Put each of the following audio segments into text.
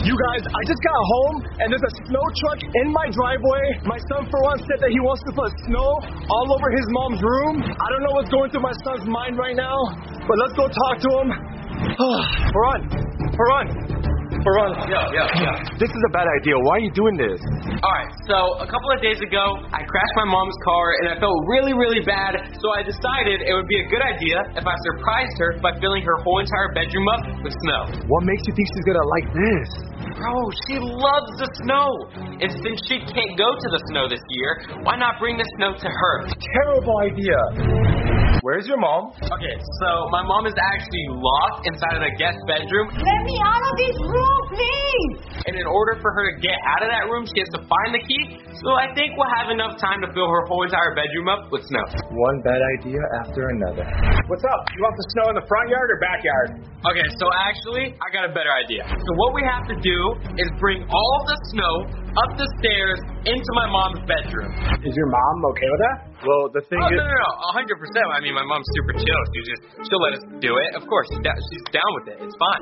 You guys, I just got home and there's a snow truck in my driveway. My son Farhan said that he wants to put snow all over his mom's room. I don't know what's going through my son's mind right now, but let's go talk to him. Farhan. Yeah. This is a bad idea. Why are you doing this? Alright, so a couple of days ago, I crashed my mom's car and I felt really, really bad, so I decided it would be a good idea if I surprised her by filling her whole entire bedroom up with snow. What makes you think she's gonna like this? Bro, she loves the snow. And since she can't go to the snow this year, why not bring the snow to her? Terrible idea. Where's your mom? Okay, so my mom is actually locked inside of the guest bedroom. Let me out of this room, please! And in order for her to get out of that room, she has to find the key. So I think we'll have enough time to fill her whole entire bedroom up with snow. One bad idea after another. What's up? You want the snow in the front yard or backyard? Okay, so actually, I got a better idea. So what we have to do is bring all of the snow up the stairs into my mom's bedroom. Is your mom okay with that? Well, the thing is... No, 100%. I mean, my mom's super chill. She'll let us do it. Of course, she's down with it. It's fine.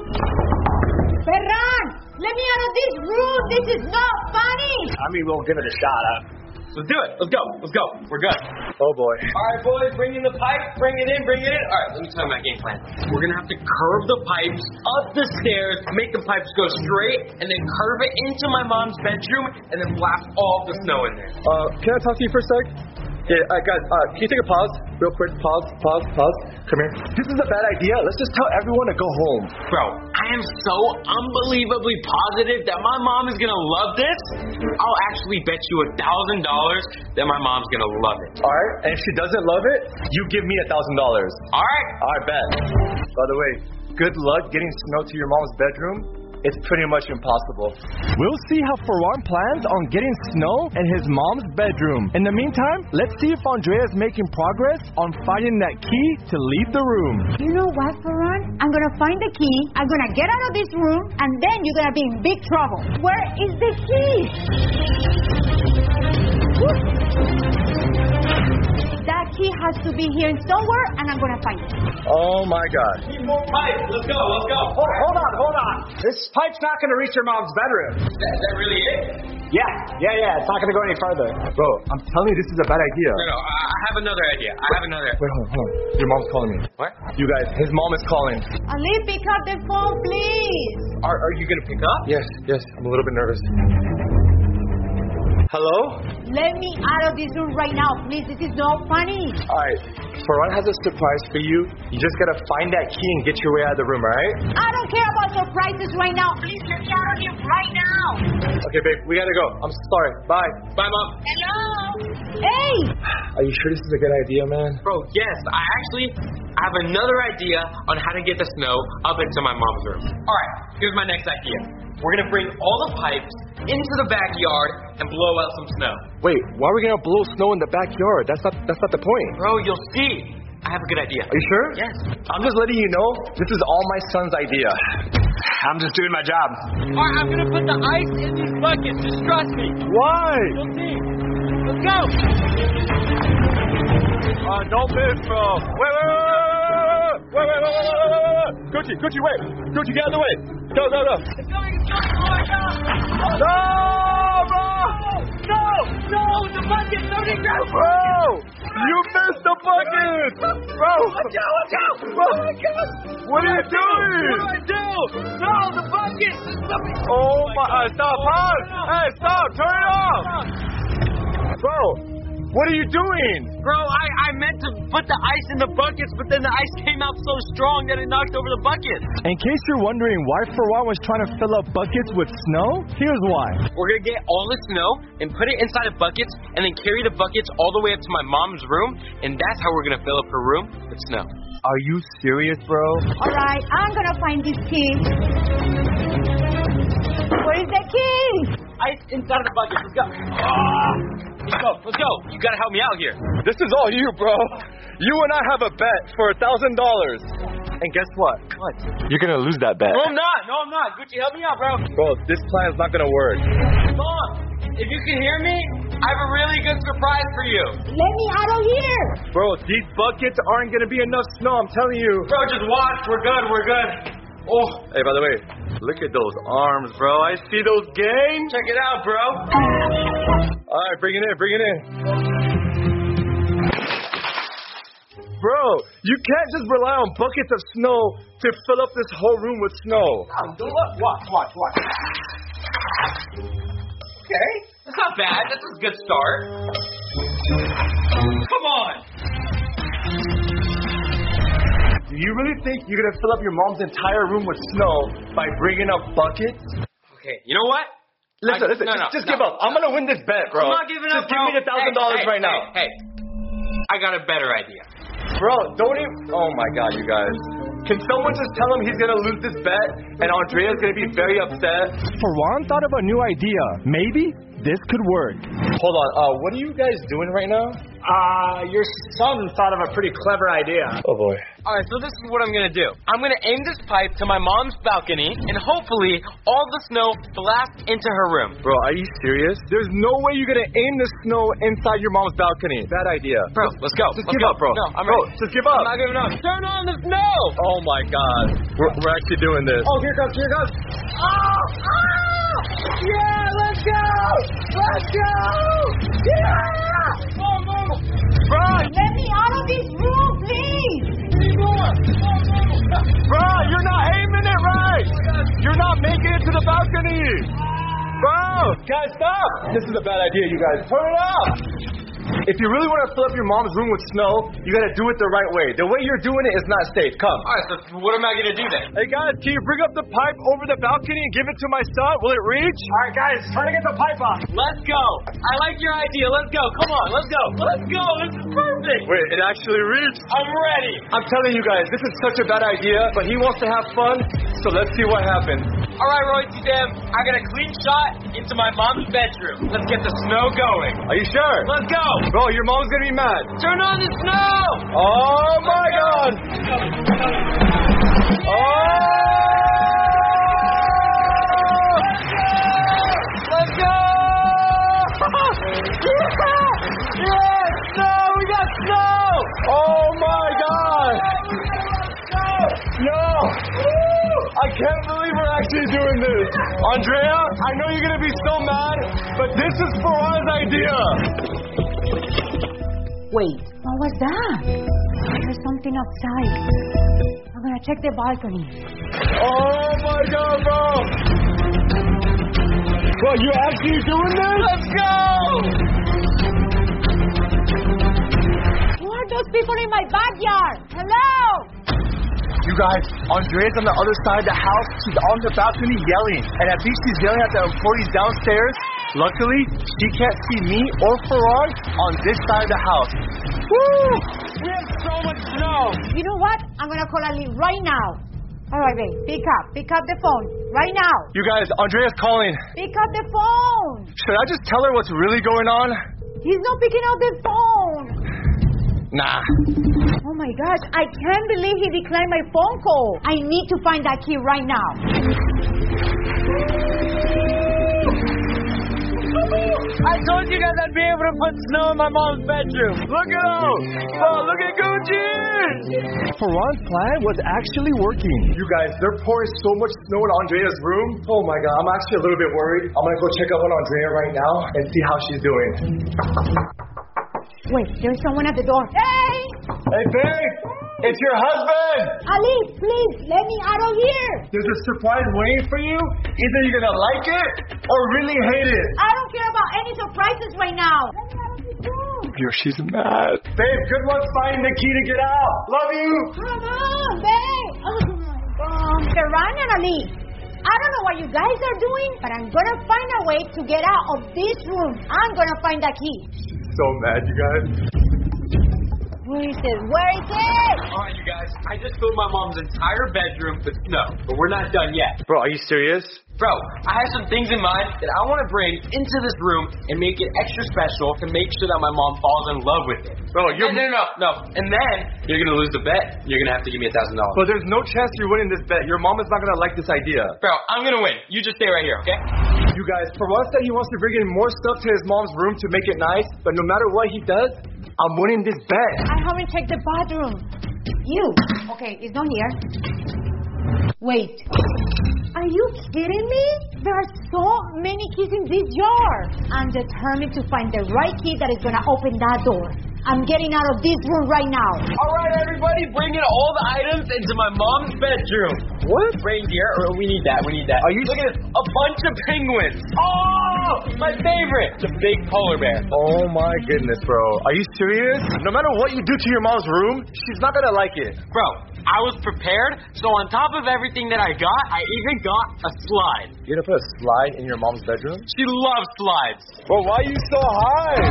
Ferran, let me out of this room. This is not funny. I mean, we'll give it a shot. Let's do it. Let's go. We're good. Oh, boy. All right, boys, bring in the pipe. Bring it in. All right, let me tell you my game plan. We're going to have to curve the pipes up the stairs, make the pipes go straight, and then curve it into my mom's bedroom, and then blast all the snow in there. Can I talk to you for a sec? Yeah, guys, can you take a pause? Real quick, pause. Come here. This is a bad idea. Let's just tell everyone to go home. Bro, I am so unbelievably positive that my mom is gonna love this. I'll actually bet you $1,000 that my mom's gonna love it. Alright, and if she doesn't love it, you give me $1,000. Alright? Alright, bet. By the way, good luck getting snow to your mom's bedroom. It's pretty much impossible. We'll see how Farhan plans on getting snow in his mom's bedroom. In the meantime, let's see if Andrea is making progress on finding that key to leave the room. You know what, Ferran? I'm gonna find the key. I'm gonna get out of this room, and then you're gonna be in big trouble. Where is the key? That key has to be here somewhere, and I'm gonna find it. Oh my God. Need more pipes. Let's go. Hold on. This pipe's not going to reach your mom's bedroom. Is that really it? Yeah. It's not going to go any further. Bro, I'm telling you, this is a bad idea. No, I have another idea. Wait, hold on. Your mom's calling me. What? You guys, his mom is calling. Ali, pick up the phone, please. Are you gonna pick up? Yes. I'm a little bit nervous. Hello? Let me out of this room right now, please. This is not funny. Alright, Farhan has a surprise for you. You just gotta find that key and get your way out of the room, alright? I don't care about surprises right now. Please let me out of here right now. Okay, babe, we gotta go. I'm sorry. Bye. Bye, Mom. Hello? Hey! Are you sure this is a good idea, man? Bro, yes. I have another idea on how to get the snow up into my mom's room. Alright, here's my next idea. We're gonna bring all the pipes into the backyard and blow out some snow. Wait, why are we gonna blow snow in the backyard? That's not the point. Bro, you'll see. I have a good idea. Are you sure? Yes. I'm just letting you know, this is all my son's idea. I'm just doing my job. Alright, I'm gonna put the ice in these buckets. Just trust me. Why? You'll see. Let's go. Don't miss, bro. Wait. Gucci, wait. Gucci, get out of the way. Go. It's going. No, bro. No, the bucket. Somebody grab it. Bro, you missed the bucket. Bro. Watch out. Bro. Oh, my God. What are you doing? What do I do? No, the bucket. Oh my, stop, pause. Hey, stop, turn it off. Bro, what are you doing? Bro, I meant to put the ice in the buckets, but then the ice came out so strong that it knocked over the buckets. In case you're wondering why Farhan was trying to fill up buckets with snow, here's why. We're going to get all the snow and put it inside of buckets and then carry the buckets all the way up to my mom's room, and that's how we're going to fill up her room with snow. Are you serious, bro? All right, I'm gonna find this key. Where is the key? Ice inside of the bucket. Let's go. Let's go. You got to help me out here. This is all you, bro. You and I have a bet for $1,000. And guess what? What? You're gonna lose that bet. No, I'm not. Gucci, help me out, bro. Bro, this plan is not gonna work. Mom, if you can hear me, I have a really good surprise for you. Let me out of here. Bro, these buckets aren't gonna be enough snow, I'm telling you. Bro, just watch. We're good. Oh. Hey, by the way, Look at those arms, bro. I see those gains. Check it out, bro. All right, bring it in. Bro, you can't just rely on buckets of snow to fill up this whole room with snow. Watch. Okay, that's not bad. That's a good start. Come on. Do you really think you're gonna fill up your mom's entire room with snow by bringing up buckets? Okay, you know what? Listen, just give up. I'm gonna win this bet, bro. I'm not giving up, bro. Just give me the $1,000 right now. Hey, I got a better idea. Bro, don't even... Oh my God, you guys. Can someone just tell him he's gonna lose this bet and Andrea's gonna be very upset? Farwan thought of a new idea. Maybe this could work. Hold on, what are you guys doing right now? Your son thought of a pretty clever idea. Oh boy. Alright, so this is what I'm gonna do. I'm gonna aim this pipe to my mom's balcony, and hopefully all the snow blasts into her room. Bro, are you serious? There's no way you're gonna aim the snow inside your mom's balcony. Bad idea. Bro, let's go. Just give up, bro. No, I'm ready. Bro, just give up. I'm not giving up. Turn on the snow! Oh my God. We're actually doing this. Oh, here it comes. Oh! Yeah, let's go! Yeah! Bro! Let me out of this room, please! Bro, you're not aiming it right! You're not making it to the balcony! Bro! Guys, stop! This is a bad idea, you guys. Turn it off! If you really want to fill up your mom's room with snow, you gotta do it the right way. The way you're doing it is not safe. Come. Alright, so what am I gonna do then? Hey guys, can you bring up the pipe over the balcony and give it to my son? Will it reach? All right, guys, try to get the pipe up. Let's go. I like your idea. Let's go. Come on, let's go. Let's go. This is perfect. Wait, it actually reached? I'm ready. I'm telling you guys, this is such a bad idea, but he wants to have fun, so let's see what happens. Alright, Roy T. Dam, I got a clean shot into my mom's bedroom. Let's get the snow going. Are you sure? Let's go. Bro, your mom's gonna be mad. Turn on the snow. Oh my God. Let's go. Yes, snow, we got snow. Oh my God. No. I can't believe we're actually doing this. Andrea, I know you're gonna be so mad, but this is Farhan's idea. Wait, what was that? There's something outside. I'm gonna check the balcony. Oh my God, bro! Bro, you actually doing this? Let's go! Who are those people in my backyard? Hello? You guys, Andrea's on the other side of the house. She's on the balcony yelling. And I think she's yelling at the employees downstairs. Luckily, she can't see me or Farhan on this side of the house. Woo! We have so much snow. You know what? I'm gonna call Ali right now. All right, babe. Pick up the phone right now. You guys, Andrea's calling. Pick up the phone. Should I just tell her what's really going on? He's not picking up the phone. Nah. Oh my gosh, I can't believe he declined my phone call. I need to find that key right now. I told you guys I'd be able to put snow in my mom's bedroom. Look at him! Oh, look at Gucci! Farhan's plan was actually working. You guys, they're pouring so much snow in Andrea's room. Oh my God, I'm actually a little bit worried. I'm gonna go check up on Andrea right now and see how she's doing. Wait, there's someone at the door. Hey! Hey, babe! It's your husband! Ali, please, let me out of here! There's a surprise waiting for you. Either you're gonna like it or really hate it. I don't care about any surprises right now. Let me out of this room. Yo, she's mad. Babe, good luck finding the key to get out. Love you. Come on, babe. Oh my God. Farhan and Ali, I don't know what you guys are doing, but I'm gonna find a way to get out of this room. I'm gonna find the key. So mad, you guys. Where is it? Where is it? Alright, you guys, I just filled my mom's entire bedroom with snow, but we're not done yet. Bro, are you serious? Bro, I have some things in mind that I want to bring into this room and make it extra special to make sure that my mom falls in love with it. Bro, you're... No. And then, you're going to lose the bet. You're going to have to give me $1,000. But there's no chance you're winning this bet. Your mom is not going to like this idea. Bro, I'm going to win. You just stay right here, okay? You guys, Farhan said he wants to bring in more stuff to his mom's room to make it nice, but no matter what he does, I'm winning this bet. I haven't checked the bathroom. You. Okay, it's not here. Wait. I Are you kidding me? There are so many keys in this jar. I'm determined to find the right key that is going to open that door. I'm getting out of this room right now. All right, everybody, bring in all the items into my mom's bedroom. What? Reindeer? We need that. We need that. Are you... Look at this. A bunch of penguins. Oh, my favorite. The big polar bear. Oh my goodness, bro. Are you serious? No matter what you do to your mom's room, she's not gonna like it. Bro, I was prepared, so on top of everything that I got, I even got a slide. You're gonna put a slide in your mom's bedroom? She loves slides. Bro, why are you so high?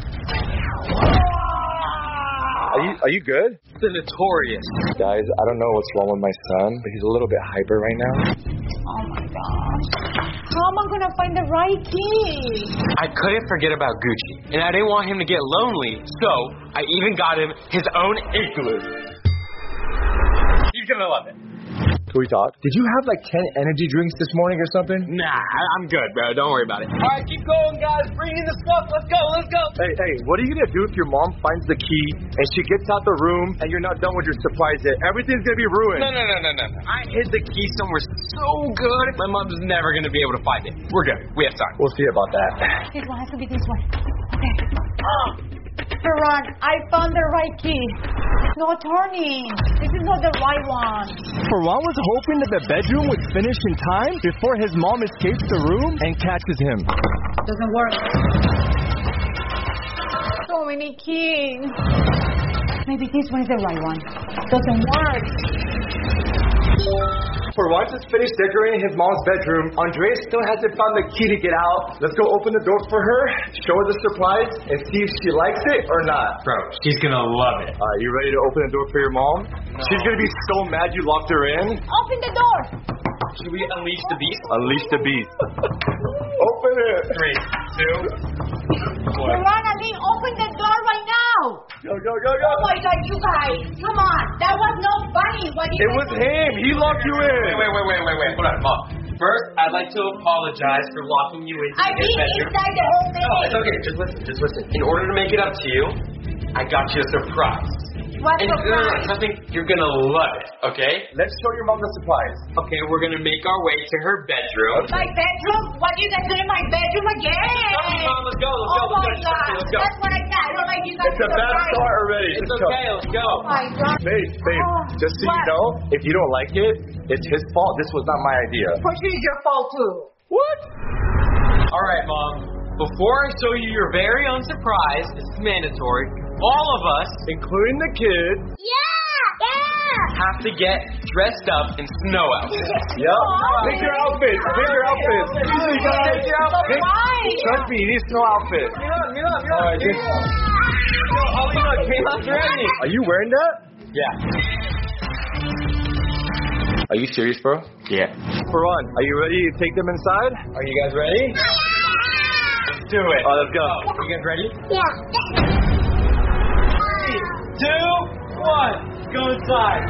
Are you good? The notorious. Guys, I don't know what's wrong with my son, but he's a little bit hyper right now. Oh my gosh. How am I going to find the right key? I couldn't forget about Gucci, and I didn't want him to get lonely, so I even got him his own igloo. He's gonna love it. Can we talk? Did you have like 10 energy drinks this morning or something? Nah, I'm good, bro. Don't worry about it. All right, keep going, guys. Bring in the stuff. Let's go. Let's go. Hey, what are you gonna do if your mom finds the key and she gets out the room and you're not done with your surprise yet? Everything's gonna be ruined. No. I hid the key somewhere so good. My mom's never gonna be able to find it. We're good. We have time. We'll see about that. This one has to be this one. Okay. Ferran, I found the right key. No turning. This is not the right one. Ferran was hoping that the bedroom would finish in time before his mom escapes the room and catches him. Doesn't work. So many keys. Maybe this one is the right one. Doesn't work. Ferran just finished decorating his mom's bedroom. Andrea still hasn't found the key to get out. Let's go open the door for her, show her the surprise, and see if she likes it or not. Bro, she's gonna love it. All right, you ready to open the door for your mom? No. She's gonna be so mad you locked her in. Open the door. Should we unleash the beast? Unleash the beast. Open it. 3, 2, 1. Ferran, Ali, open the door right now. Go. Oh my God, you guys. Come on. That was not funny. It was him. He locked you in. Wait. Hold on, Mom. First, I'd like to apologize for locking you into I've his been bedroom. inside the whole thing. No, it's okay. Just listen. In order to make it up to you, I got you a surprise. What And surprise? I think you're gonna love it, okay? Let's show your mom the surprise. Okay, we're gonna make our way to her bedroom. My bedroom? What are you guys doing in my bedroom again? Come on, let's go. Oh my God. Let's go. That's what I got. I don't like you guys. It's a bad start already. It's Just okay, go. let's go. Oh my God. Babe, just so you know, if you don't like it, it's his fault. This was not my idea. For sure it's your fault too. What? All right, Mom. Before I show you your very own surprise, this is mandatory. All of us, Including the kids. have to get dressed up in snow outfits. Yep. Pick your outfits. Easy, guys. Pick your outfit. Why? Trust me, you need snow outfit. Mira. Alright, Kayla's ready. Are you wearing that? Yeah. Are you serious, bro? Yeah. Ferran, are you ready to take them inside? Are you guys ready? Let's do it. Oh, let's go. You guys ready? Yeah. 3, 2, 1. Go inside.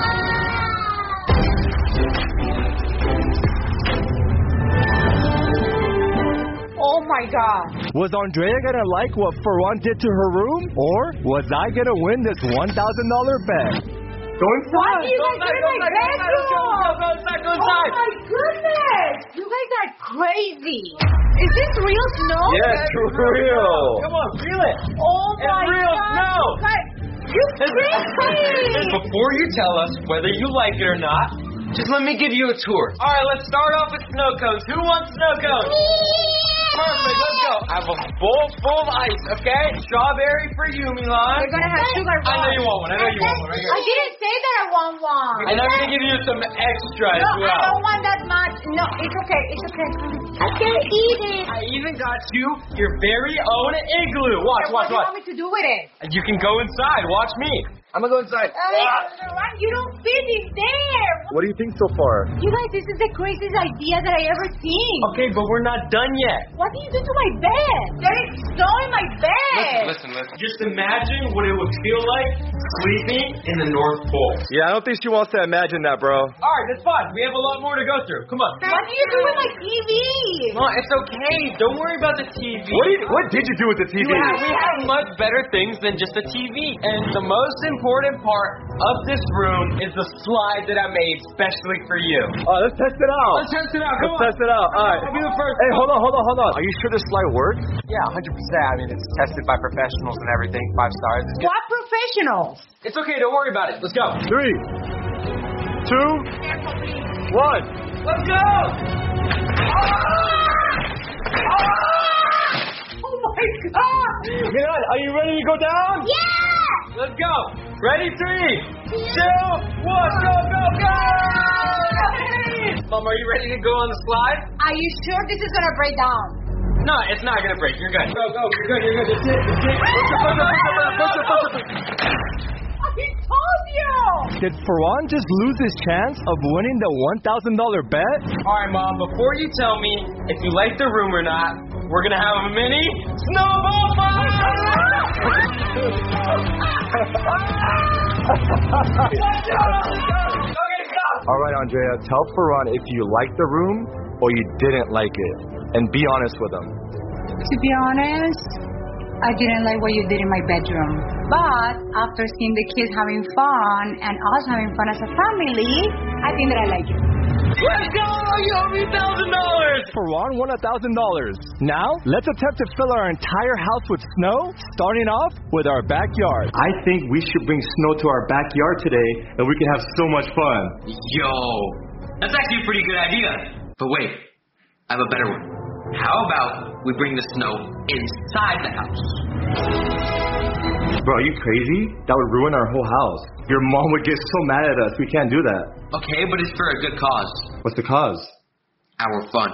Oh my God. Was Andrea gonna like what Ferran did to her room? Or was I gonna win this $1,000 bet? Go inside. What are you guys doing in my bedroom? Go Oh inside. my goodness. You guys are crazy. Is this real snow? Yes, for real. Come on, feel it. Oh It's my real God. snow. You guys, you're crazy. Before you tell us whether you like it or not, just let me give you a tour. All right, let's start off with snow cones. Who wants snow cones? Perfect, let's go. I have a bowl full of ice, okay? Strawberry for you, Milan. We're gonna have sugar I know you want one. Right here. I didn't say that I want one. And I'm gonna give you some extra as No, I well. don't want that much. No, it's okay. I can't eat it. I even got you your very own igloo. Watch. What do you want me to do with it? You can go inside. Watch me. I'm gonna go inside. You don't fit in there. What do you think so far? You guys, this is the craziest idea that I ever seen. Okay, but we're not done yet. What did you do to my bed? There is snow in my bed. Listen. Just imagine what it would feel like sleeping in the North Pole. Yeah, I don't think she wants to imagine that, bro. All right, that's fine. We have a lot more to go through. Come on. What do you do with my TV? Mom, it's okay. Don't worry about the TV. What did you do with the TV? We have much better things than just a TV. And the most important important part of this room is the slide that I made specially for you. Let's test it out. Let's test it out. Come on. Let's test it out. All right. I'll be the first. Hey, hold on. Are you sure this slide works? Yeah, 100%. I mean, it's tested by professionals and everything. 5 stars. It's good. What professionals? It's okay. Don't worry about it. Let's go. 3, 2, 1. Let's go. Oh my God! Milan, are you ready to go down? Yeah! Let's go. Ready? 3, 2, 1. Go, go, go. Mom, are you ready to go on the slide? Are you sure this is gonna break down? No, it's not going to break. You're good. Go, go. You're good. You're good. That's it. Push it. I told you! Did Farhan just lose his chance of winning the $1,000 bet? All right, Mom, before you tell me if you like the room or not, we're going to have a mini snowball fight! All right, Andrea, tell Farhan if you liked the room or you didn't like it. And be honest with him. To be honest, I didn't like what you did in my bedroom. But after seeing the kids having fun and us having fun as a family, I think that I like it. Let's go! You owe me $1,000! Farhan won $1,000. Now, let's attempt to fill our entire house with snow, starting off with our backyard. I think we should bring snow to our backyard today, and we can have so much fun. Yo, that's actually a pretty good idea. But wait, I have a better one. How about we bring the snow inside the house? Bro, are you crazy? That would ruin our whole house. Your mom would get so mad at us. We can't do that. Okay, but it's for a good cause. What's the cause? Our fun.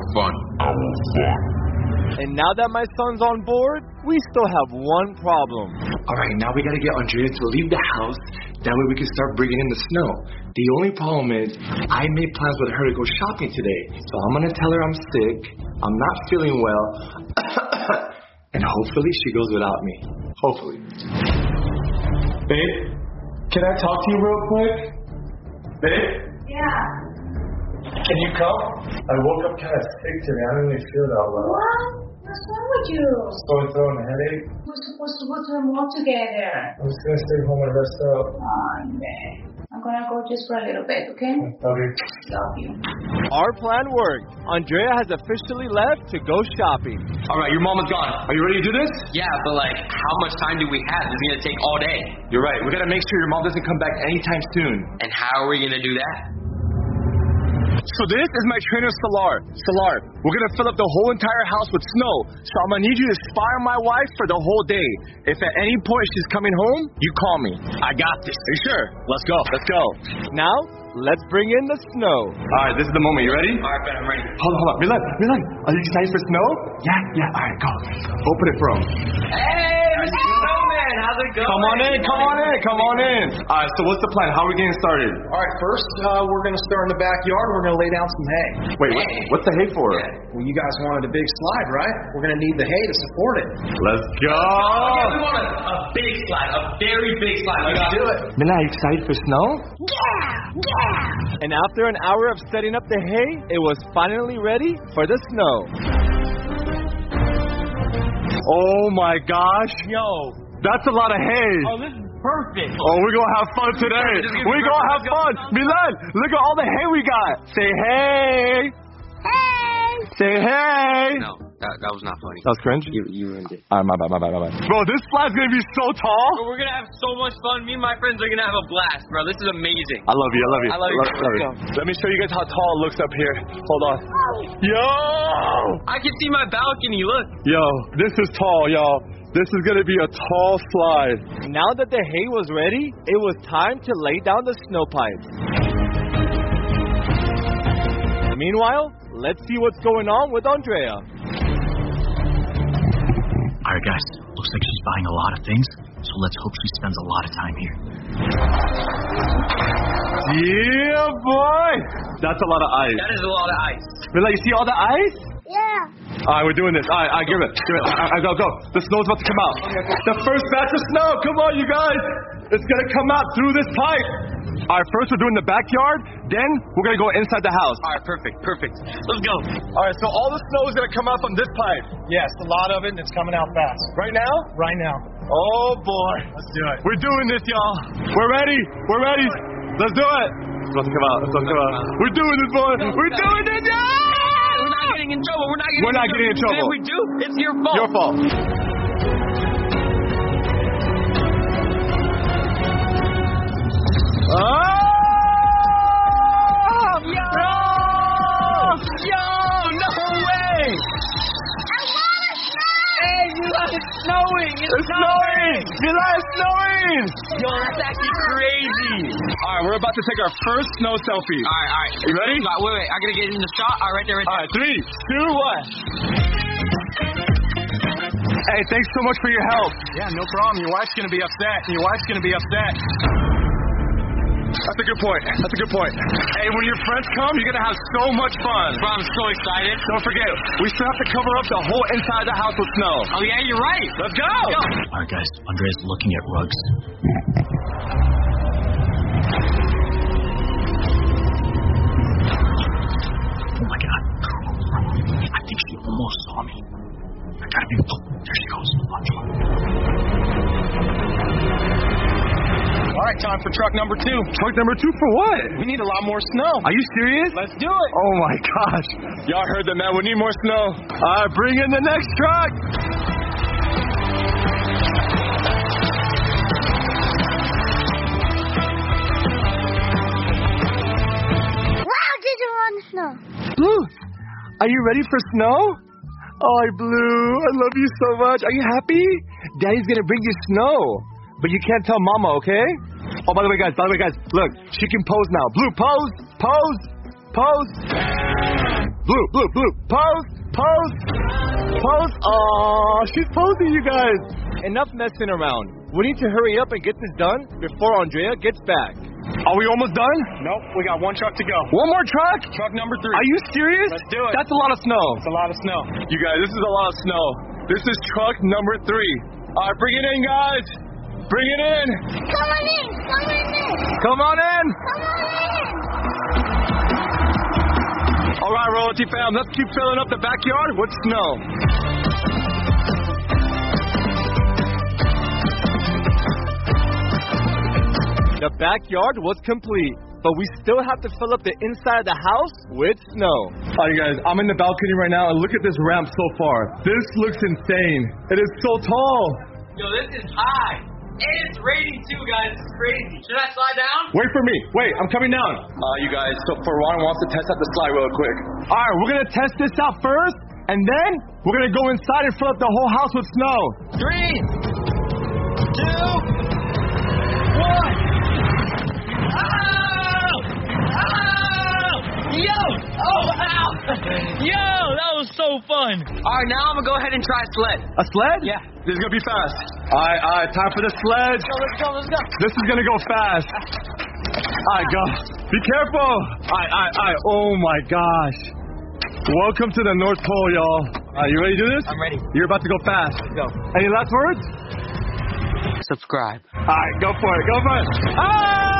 And now that my son's on board, we still have one problem. All right, now we gotta get Andrea to leave the house. That way we can start bringing in the snow. The only problem is I made plans with her to go shopping today. So I'm gonna tell her I'm sick, I'm not feeling well, and hopefully she goes without me. Hopefully. Babe, can I talk to you real quick? Babe? Yeah. Can you come? I woke up kind of sick today. I don't really feel that well. What? What's wrong with you? Sore throat and a headache. We're supposed to go to the mall together. I'm just gonna stay home and rest up. Oh, man. I'm gonna go just for a little bit, okay? Okay. Love you. Our plan worked. Andrea has officially left to go shopping. All right, your mom is gone. Are you ready to do this? Yeah, but how much time do we have? This is going to take all day. You're right. We gotta make sure your mom doesn't come back anytime soon. And how are we going to do that? So this is my trainer, Salar. Salar, we're gonna fill up the whole entire house with snow. So I'm gonna need you to spy on my wife for the whole day. If at any point she's coming home, you call me. I got this. Are you sure? Let's go. Now, let's bring in the snow. All right, this is the moment. You ready? All right, Ben, I'm ready. Hold on. Milan, are you excited for snow? Yeah. All right, go. Open it for him. Hey, Mr. Snowman, how's it going? Come on in. All right, so what's the plan? How are we getting started? All right, first, we're going to start in the backyard. We're going to lay down some hay. Wait, what's the hay for? Well, you guys wanted a big slide, right? We're going to need the hay to support it. Let's go. Yeah, we want a big slide, a very big slide. Let's do it. Milan, are you excited for snow? Yeah. And after an hour of setting up the hay, it was finally ready for the snow. Oh my gosh. Yo. That's a lot of hay. Oh, this is perfect. Oh, we're going to have fun today. We're going to have fun. Milan, look at all the hay we got. Say hey. Hey. Say hey. No, that was not funny. That was cringe? You ruined it. All right, my bad. Bro, this slide's going to be so tall. But we're going to have so much fun. Me and my friends are going to have a blast, bro. This is amazing. I love you. I love you. Let's go. Let me show you guys how tall it looks up here. Hold on. Yo! I can see my balcony. Look. Yo, this is tall, y'all. This is going to be a tall slide. Now that the hay was ready, it was time to lay down the snow pipes. Meanwhile, let's see what's going on with Andrea. All right, guys. Looks like she's buying a lot of things, so let's hope she spends a lot of time here. Yeah, boy! That's a lot of ice. That is a lot of ice. Mila, you see all the ice? Yeah. All right, we're doing this. All right, give it. Go. The snow's about to come out. The first batch of snow. Come on, you guys. It's going to come out through this pipe. All right, first we're doing the backyard. Then we're going to go inside the house. All right, perfect. Let's go. All right, so all the snow is going to come out from this pipe. Yes, a lot of it, and it's coming out fast. Right now? Right now. Oh boy. Let's do it. We're doing this, y'all. We're ready. We're ready. Let's do it. Let's come out. Let's come out. We're doing this, boy. We're doing this, y'all. We're not getting in trouble. We're not getting in trouble. If we do, it's your fault. Your fault. Oh! Snowing! It's snowing! Mila, it's snowing! Yo, that's actually crazy. Alright, we're about to take our first snow selfie. Alright. You ready? Wait. I gotta get in the shot. Alright, right there. Alright, 3, 2, 1. Hey, thanks so much for your help. Yeah, no problem. Your wife's gonna be upset. That's a good point. Hey, when your friends come, you're gonna have so much fun. Bro, I'm so excited. Don't forget, we still have to cover up the whole inside of the house with snow. Oh yeah, you're right. Let's go! Alright guys, Andrea's looking at rugs. Oh my god. I think she almost saw me. I gotta be... Oh, there she goes. Alright, time for truck number 2. Truck number 2 for what? We need a lot more snow. Are you serious? Let's do it. Oh my gosh. Y'all heard that, man. We need more snow. Alright, bring in the next truck. Wow, did you want snow? Blue, are you ready for snow? Oh, Blue, I love you so much. Are you happy? Daddy's gonna bring you snow. But you can't tell Mama, okay? Oh, by the way, guys, look, she can pose now. Blue, pose. Blue, pose. Oh, she's posing, you guys. Enough messing around. We need to hurry up and get this done before Andrea gets back. Are we almost done? Nope, we got one truck to go. One more truck? Truck number 3. Are you serious? Let's do it. That's a lot of snow. It's a lot of snow. You guys, this is a lot of snow. This is truck number 3. All right, bring it in, guys. Bring it in. Come on in. Come on in. All right, Royalty fam, let's keep filling up the backyard with snow. The backyard was complete, but we still have to fill up the inside of the house with snow. All right, you guys, I'm in the balcony right now, and look at this ramp so far. This looks insane. It is so tall. Yo, this is high. And it's raining too, guys. It's crazy. Should I slide down? Wait for me. Wait, I'm coming down. You guys, so Farhan wants to test out the slide real quick. All right, we're going to test this out first, and then we're going to go inside and fill up the whole house with snow. 3, 2, 1. Yo! Oh, ow! Yo, that was so fun. All right, now I'm going to go ahead and try a sled. A sled? Yeah. This is going to be fast. All right, time for the sled. Let's go. This is going to go fast. All right, go. Be careful. All right. Oh, my gosh. Welcome to the North Pole, y'all. Are you ready to do this? I'm ready. You're about to go fast. Let's go. Any last words? Subscribe. All right, go for it. Hey!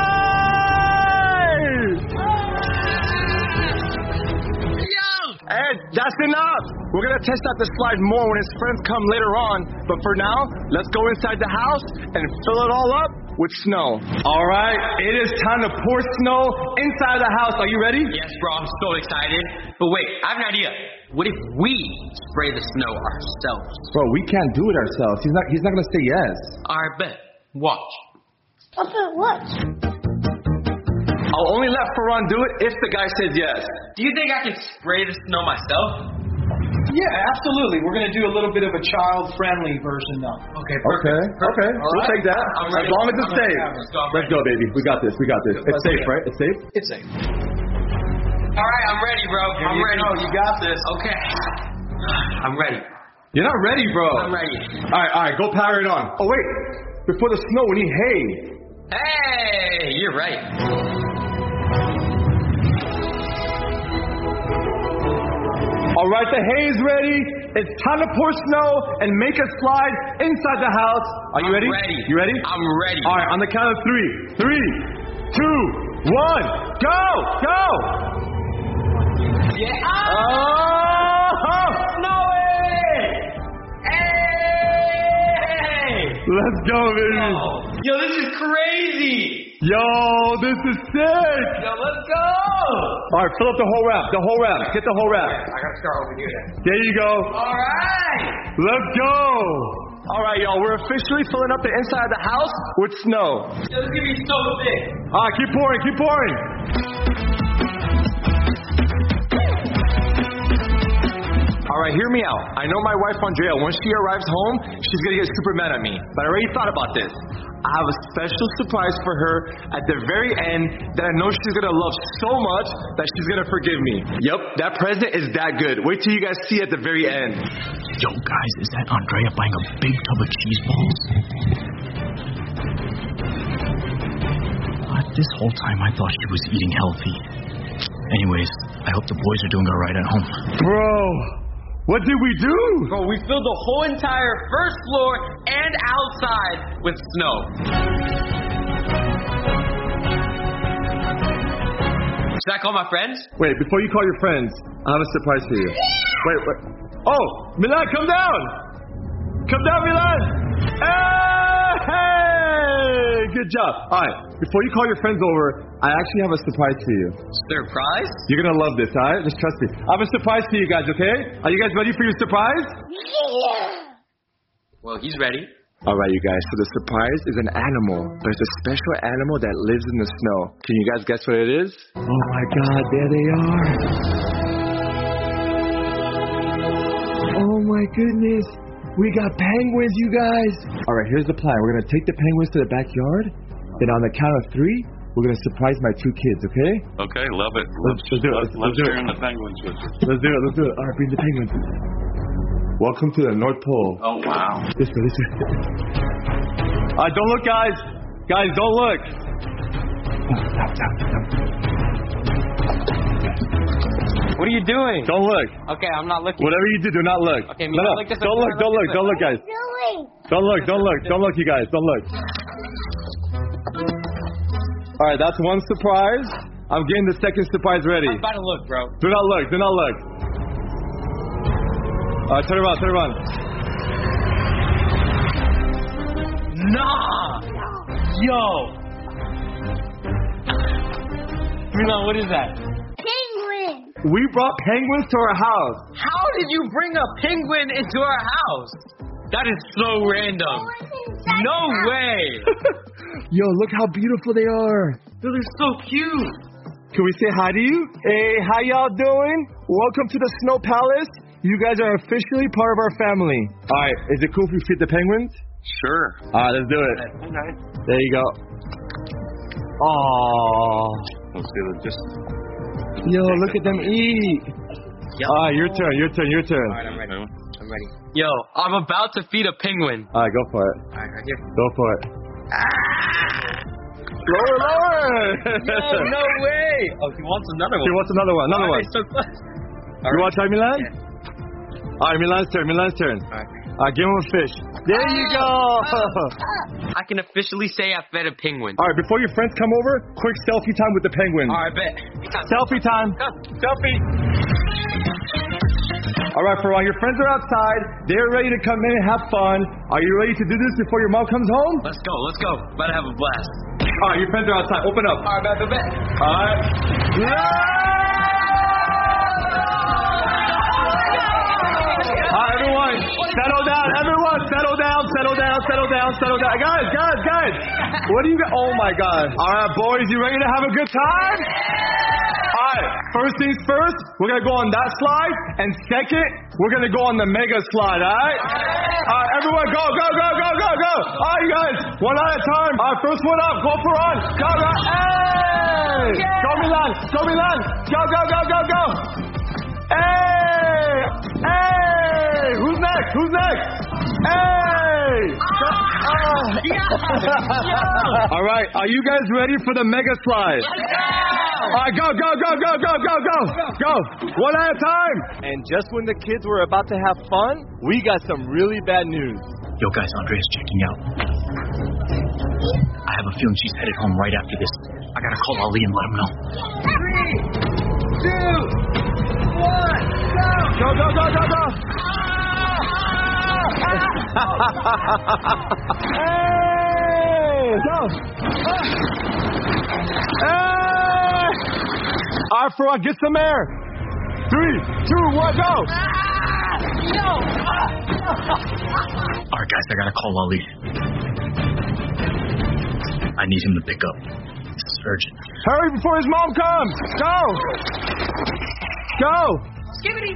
And that's enough. We're going to test out the slide more when his friends come later on. But for now, let's go inside the house and fill it all up with snow. All right, it is time to pour snow inside the house. Are you ready? Yes, bro, I'm so excited. But wait, I have an idea. What if we spray the snow ourselves? Bro, we can't do it ourselves. He's not going to say yes. All right, bet. Watch. Okay, what? I'll only let Farhan do it if the guy says yes. Do you think I can spray the snow myself? Yeah, absolutely. We're going to do a little bit of a child-friendly version, though. Okay, perfect. Okay. We'll take that. As long as it's safe. Let's go, baby. We got this. It's safe, right? It's safe? It's safe. All right, I'm ready, bro. I'm ready. You got this. Okay. I'm ready. You're not ready, bro. I'm ready. All right. Go power it on. Oh, wait. Before the snow, we need hay. Hey, you're right. All right, the hay is ready. It's time to pour snow and make a slide inside the house. Are you ready? Ready. You ready? I'm ready. All right, on the count of 3. 3, 2, 1, go! Yeah. Oh! Snowing! Hey! Let's go, baby. Yo, this is crazy. Yo, this is sick. Yo, let's go. All right, fill up the whole ramp. The whole ramp. Get the whole ramp. I gotta start over here then. There you go. All right. Let's go. All right, y'all. We're officially filling up the inside of the house with snow. Yo, this is gonna be so sick. All right, keep pouring. Keep pouring. All right, hear me out. I know my wife Andrea, when she arrives home, she's gonna get super mad at me. But I already thought about this. I have a special surprise for her at the very end that I know she's gonna love so much that she's gonna forgive me. Yep, that present is that good. Wait till you guys see at the very end. Yo, guys, is that Andrea buying a big tub of cheese balls? This whole time I thought she was eating healthy. Anyways, I hope the boys are doing all right at home. Bro. What did we do? Bro, we filled the whole entire first floor and outside with snow. Should I call my friends? Wait, before you call your friends, I have a surprise for you. Wait. Oh, Milan, come down! Come down, Milan! Hey! Good job. All right, before you call your friends over, I actually have a surprise for you. Surprise? You're gonna love this, all right? Just trust me. I have a surprise for you guys, okay? Are you guys ready for your surprise? Yeah. Well, he's ready. All right, you guys. So the surprise is an animal. There's a special animal that lives in the snow. Can you guys guess what it is? Oh my God, there they are. Oh my goodness. We got penguins, you guys. All right, here's the plan. We're gonna take the penguins to the backyard, and on the count of 3, we're gonna surprise my 2 kids, okay? Okay, love it. Let's do it. Let's turn the penguins with you. Let's do it. All right, bring the penguins. Welcome to the North Pole. Oh, wow. This way. All right, don't look, guys. Guys, don't look. What are you doing? Don't look. Okay, I'm not looking. Whatever you do, do not look. Okay, no. Like this, don't look, guys. Don't look, you guys. Don't look. All right, that's one surprise. I'm getting the second surprise ready. I'm about to look, bro. Do not look. All right, turn around. Nah! Yo! Milan, what is that? Penguin. We brought penguins to our house. How did you bring a penguin into our house? That is so random. No way! Yo, look how beautiful they are. They're so cute. Can we say hi to you? Hey, how y'all doing? Welcome to the Snow Palace. You guys are officially part of our family. All right, is it cool if we feed the penguins? Sure. All right, let's do it. Okay. There you go. Aww. Let's do it. Just. Yo, look at them eat. Yep. All right, your turn. All right, I'm ready. Yo, I'm about to feed a penguin. All right, go for it. All right, right here. Go for it. Lower. Yo, no way. Oh, he wants another one. He wants another one. Why are they so close? You want to try Milan? Yeah. All right, Milan's turn. All right, give him a fish. There you go. I can officially say I fed a penguin. All right, before your friends come over, quick selfie time with the penguins. All right, bet. Selfie time. Selfie. All right, Farhan, your friends are outside. They're ready to come in and have fun. Are you ready to do this before your mom comes home? Let's go. About to have a blast. All right, your friends are outside. Open up. All right, bet. All right. All right, everyone, settle down. Everyone, settle down. Guys. What do you got? Oh, my God. All right, boys, you ready to have a good time? All right, first things first, we're going to go on that slide. And second, we're going to go on the mega slide, all right? All right, everyone, go. All right, you guys, one at a time. All right, first one up. Go for on. Go. Hey! Go, Milan. Go. Hey! Who's next? Hey! All right, are you guys ready for the mega slide? All right, go. Go. One at a time. And just when the kids were about to have fun, we got some really bad news. Yo, guys, Andrea's checking out. I have a feeling she's headed home right after this. I gotta call Ali and let him know. 3, 2, 1, go! Go! Hey! Go! Hey! All right, Farad, get some air. 3, 2, 1, go! Alright, guys, I gotta call Ali. I need him to pick up. This is urgent. Hurry before his mom comes! Go! Go! Skibbity.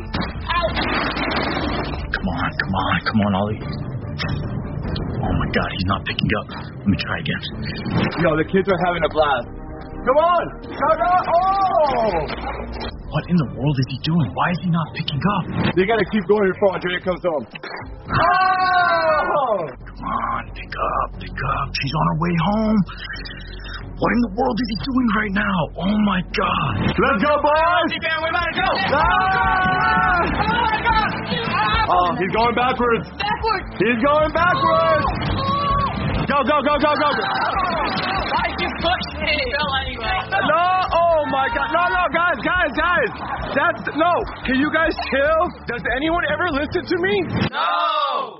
Come on, Ali. Oh my God, he's not picking up. Let me try again. Yo, the kids are having a blast. Come on! Go! Oh! What in the world is he doing? Why is he not picking up? You gotta keep going before Andrea comes home. Oh! Come on, pick up. She's on her way home. What in the world is he doing right now? Oh my God. Let's go, boys! We gotta go! Oh, he's going backwards. He's going backwards. Go. You pushed me. It fell anyway. No, oh my God. No, guys. No. Can you guys chill? Does anyone ever listen to me? No!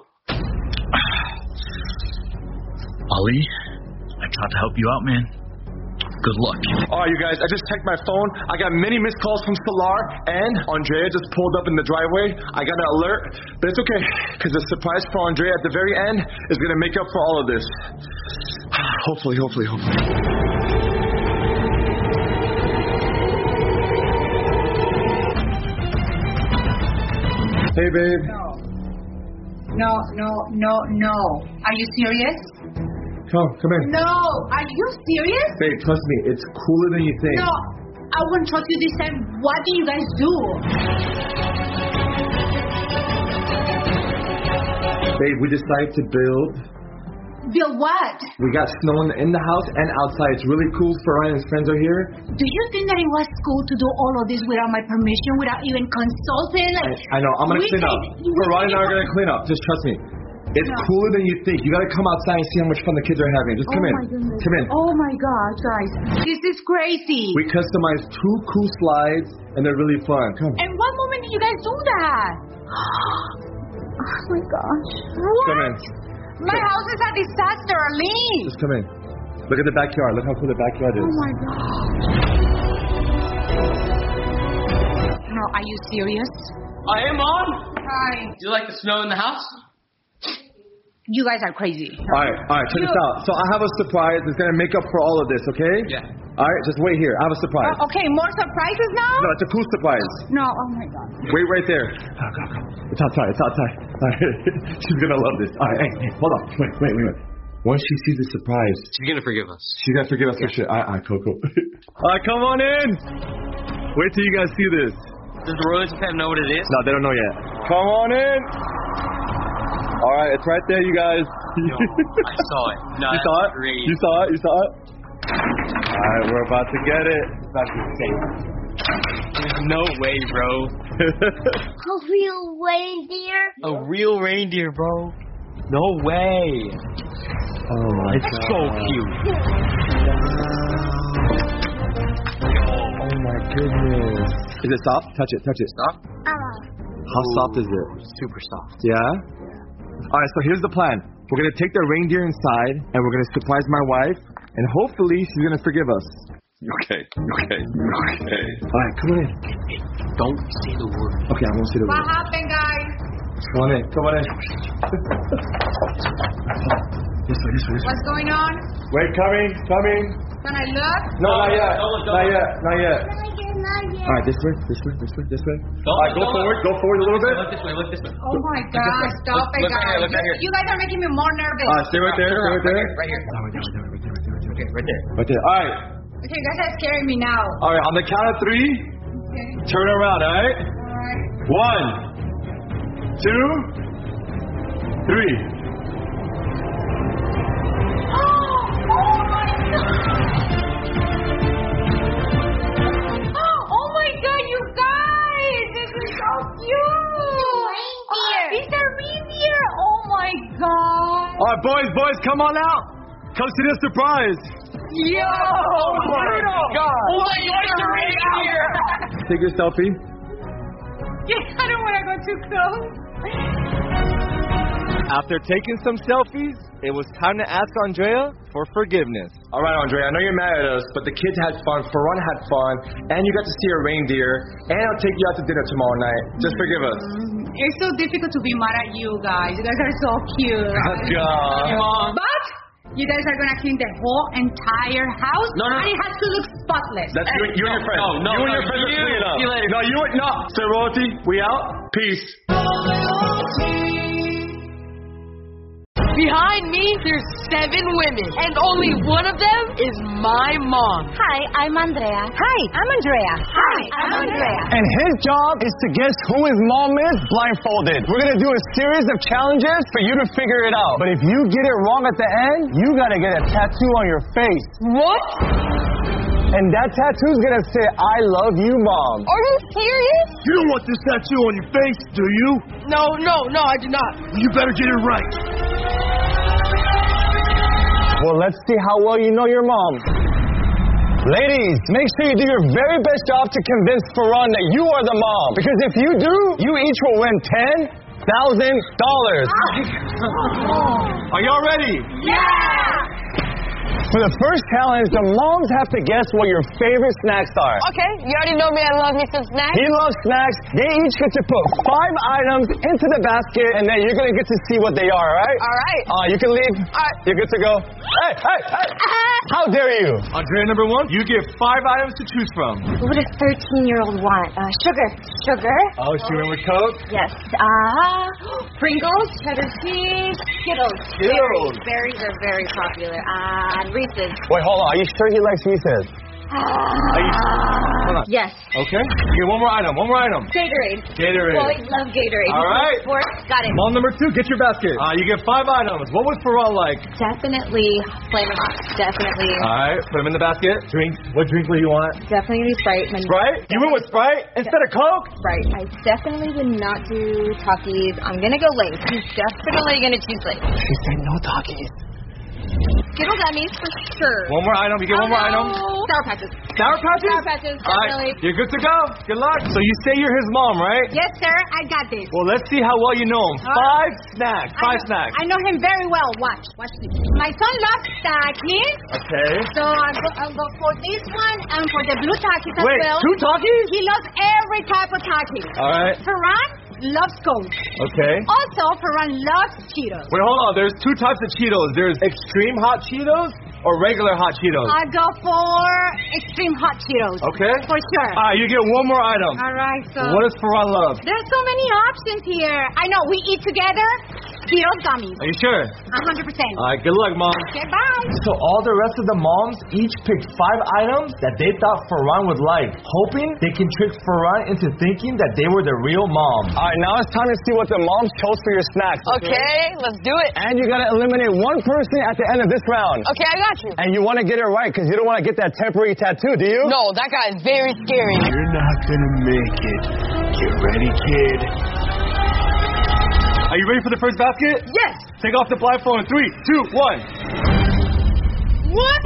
Ali, I tried to help you out, man. Good luck. All right, you guys, I just checked my phone. I got many missed calls from Solar, and Andrea just pulled up in the driveway. I got an alert, but it's okay, because the surprise for Andrea at the very end is going to make up for all of this. Hopefully. Hey, babe. No. Are you serious? Come in. No. Are you serious? Babe, trust me, it's cooler than you think. No. I won't trust you this time. What do you guys do? Babe, we decided to build. Build what? We got snow in the house and outside. It's really cool. Farhan and his friends are here. Do you think that it was cool to do all of this without my permission, without even consulting? I know. I'm going to clean up. Farhan and I are going to clean up. Just trust me. It's cooler than you think. You got to come outside and see how much fun the kids are having. Just come in. My goodness. Come in. Oh my God, guys. This is crazy. We customized 2 cool slides, and they're really fun. Come. And what moment did you guys do that? Oh my gosh. What? Come in. My house is a disaster, Ali. Just come in. Look at the backyard. Look how cool the backyard is. Oh my God. No, are you serious? I am on. Hi. Do you like the snow in the house? You guys are crazy. All right, check this out. So I have a surprise that's going to make up for all of this, okay? Yeah. All right, just wait here. I have a surprise. Okay, more surprises now? No, it's a cool surprise. No, oh my God. Wait right there. Go. It's outside. All right. She's going to love this. All right, hey, hold on. Wait. Once she sees the surprise, She's gonna forgive us. she's going to forgive us for shit. All right, cool. All right, come on in. Wait till you guys see this. Does the Royals fam know what it is? No, they don't know yet. Come on in. All right, it's right there, you guys. No, I saw it. No, You saw it? Great. You saw it? All right, we're about to get it. It's about to be safe. There's no way, bro. A real reindeer? A real reindeer, bro. No way. Oh my It's God. so cute. Oh my goodness. Is it soft? Touch it. Stop. How soft is it? Super soft. Yeah? All right, so here's the plan. We're going to take the reindeer inside, and we're going to surprise my wife, and hopefully she's going to forgive us. Okay. All right, come on in. Hey, don't say the word. Okay, I won't say the What word. happened, guys? Come on in. This way. What's going on? Wait, coming. Can I look? No, not yet. Don't look. Not yet. All right, this way. All right, go forward a little bit. Look this way. Oh my God, stop it, Look right guys. here, look right here. You guys are making me more nervous. Stay right there. Right here. Okay, right there. Right there. All right. Okay, you guys are scaring me now. All right, on the count of 3, Okay. turn around, all right? Alright. 1, 2, 3. Oh my God, you guys! This is so cute! It's a reindeer! Oh my God! All right, boys, come on out. Come see the surprise. Yo! Oh my God. Oh my God, it's a reindeer! Take your selfie. Yeah, I don't want to go too close. After taking some selfies, it was time to ask Andrea for forgiveness. All right, Andrea, I know you're mad at us, but the kids had fun, Ferran had fun, and you got to see a reindeer, and I'll take you out to dinner tomorrow night. Just forgive us. It's so difficult to be mad at you guys. You guys are so cute. Let's go. But you guys are gonna clean the whole entire house, No. and it has to look spotless. That's you and your friends. No, you and your friends are cleaning up. you later. No, you and no. Say royalty, we out. Peace. Behind me, there's 7 women, and only one of them is my mom. Hi, I'm Andrea. Hi, I'm Andrea. Hi, I'm Andrea. And his job is to guess who his mom is blindfolded. We're gonna do a series of challenges for you to figure it out. But if you get it wrong at the end, you gotta get a tattoo on your face. What? And that tattoo's gonna say, I love you, Mom. Are you serious? You don't want this tattoo on your face, do you? No, I do not. You better get it right. Well, let's see how well you know your mom. Ladies, make sure you do your very best job to convince Ferran that you are the mom. Because if you do, you each will win $10,000. Are y'all ready? Yeah! For the first challenge, the moms have to guess what your favorite snacks are. Okay, you already know me. I love me some snacks. He loves snacks. They each get to put 5 items into the basket, and then you're going to get to see what they are, all right? All right. You can leave. All right. You're good to go. Hey! How dare you? Andrea, number 1, you get 5 items to choose from. What does 13-year-old want? Sugar. Sugar? Oh, sugar with Coke? Yes. Pringles, cheddar cheese, Skittles. Skittles. Berries are very popular. Reese's. Wait, hold on. Are you sure he likes Reese's? Hold on. Yes. Okay. Okay, one more item. Gatorade. Gatorade. Boys love Gatorade. All right. Sports. Got it. Mom number 2, get your basket. You get 5 items. What would Ferran like? Definitely Flamin' Hot. Definitely. All right, put them in the basket. Drink. What drink will you want? Definitely Sprite. Sprite? You went with Sprite instead of Coke? Sprite. I definitely would not do Takis. I'm gonna go Lay's. He's definitely gonna choose Lay's. She said no Takis. Skittle gummies for sure. One more item. You get one more item. Sour Patches. Sour Patches? Sour Patches, All definitely. right, you're good to go. Good luck. So you say you're his mom, right? Yes, sir. I got this. Well, let's see how well you know him. 5 snacks. 5 snacks. I know him very well. Watch this. My son loves Takis. Okay. So I'll go for this one and for the blue Takis as Wait, well. 2 Takis? He loves every type of Takis. All right. Ferran loves Coke. Okay. Also, Ferran loves Cheetos. Wait, hold on. There's 2 types of Cheetos. There's extreme hot Cheetos or regular hot Cheetos. I go for extreme hot Cheetos. Okay. For sure. All right, you get one more item. All right, so What does Ferran love? there's so many options here. I know we eat together. Cheetos gummies. Are you sure? 100%. All right, good luck, Mom. Okay, bye. So all the rest of the moms each picked 5 items that they thought Ferran would like, hoping they can trick Ferran into thinking that they were the real mom. All right, now it's time to see what the moms chose for your snacks. Okay, let's do it. And you gotta eliminate 1 person at the end of this round. Okay, I got you. And you want to get it right because you don't want to get that temporary tattoo, do you? No, that guy is very scary. You're not gonna make it. Get ready, kid. Are you ready for the first basket? Yes. Take off the blindfold in 3, 2, 1. What?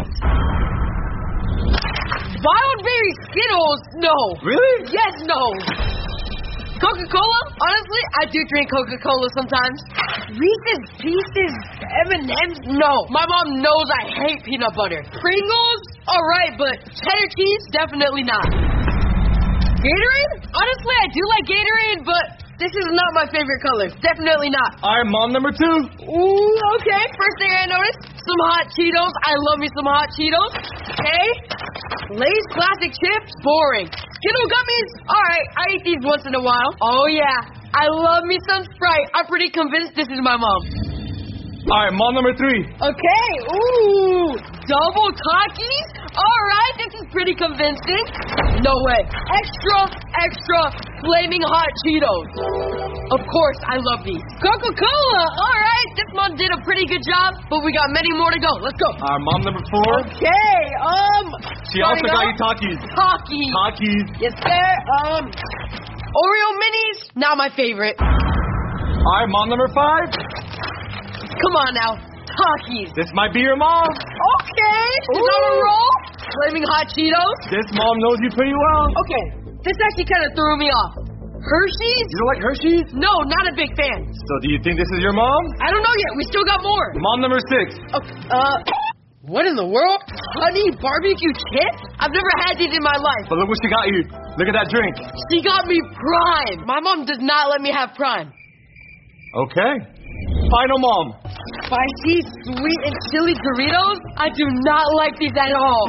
Wild berry Skittles? No. Really? Yes, no. Coca-Cola? Honestly, I do drink Coca-Cola sometimes. Reese's Pieces, M&M's? No. My mom knows I hate peanut butter. Pringles? Alright, but cheddar cheese? Definitely not. Gatorade? Honestly, I do like Gatorade, but this is not my favorite color. Definitely not. All right, mom number 2. Ooh, okay. First thing I noticed, some hot Cheetos. I love me some hot Cheetos. Okay. Lay's classic chips, boring. Skittle gummies, alright, I eat these once in a while. Oh yeah, I love me some Sprite. I'm pretty convinced this is my mom. Alright, mom number 3. Okay, ooh, double Takis? Alright, this is pretty convincing. No way. Extra flaming hot Cheetos. Of course, I love these. Coca-Cola, alright, this mom did a pretty good job, but we got many more to go. Let's go. Alright, mom number 4. Okay, She also got you Takis. Takis. Takis. Yes, sir. Oreo minis, not my favorite. Alright, mom number 5. Come on now, Takis. This might be your mom. Okay, is on a roll. Flaming hot Cheetos. This mom knows you pretty well. Okay, this actually kind of threw me off. Hershey's? You don't like Hershey's? No, not a big fan. So do you think this is your mom? I don't know yet. We still got more. Mom number 6. What in the world? Honey barbecue chips? I've never had these in my life. But look what she got you. Look at that drink. She got me Prime. My mom does not let me have Prime. Okay. Final mom. Spicy, sweet, and chili Doritos? I do not like these at all.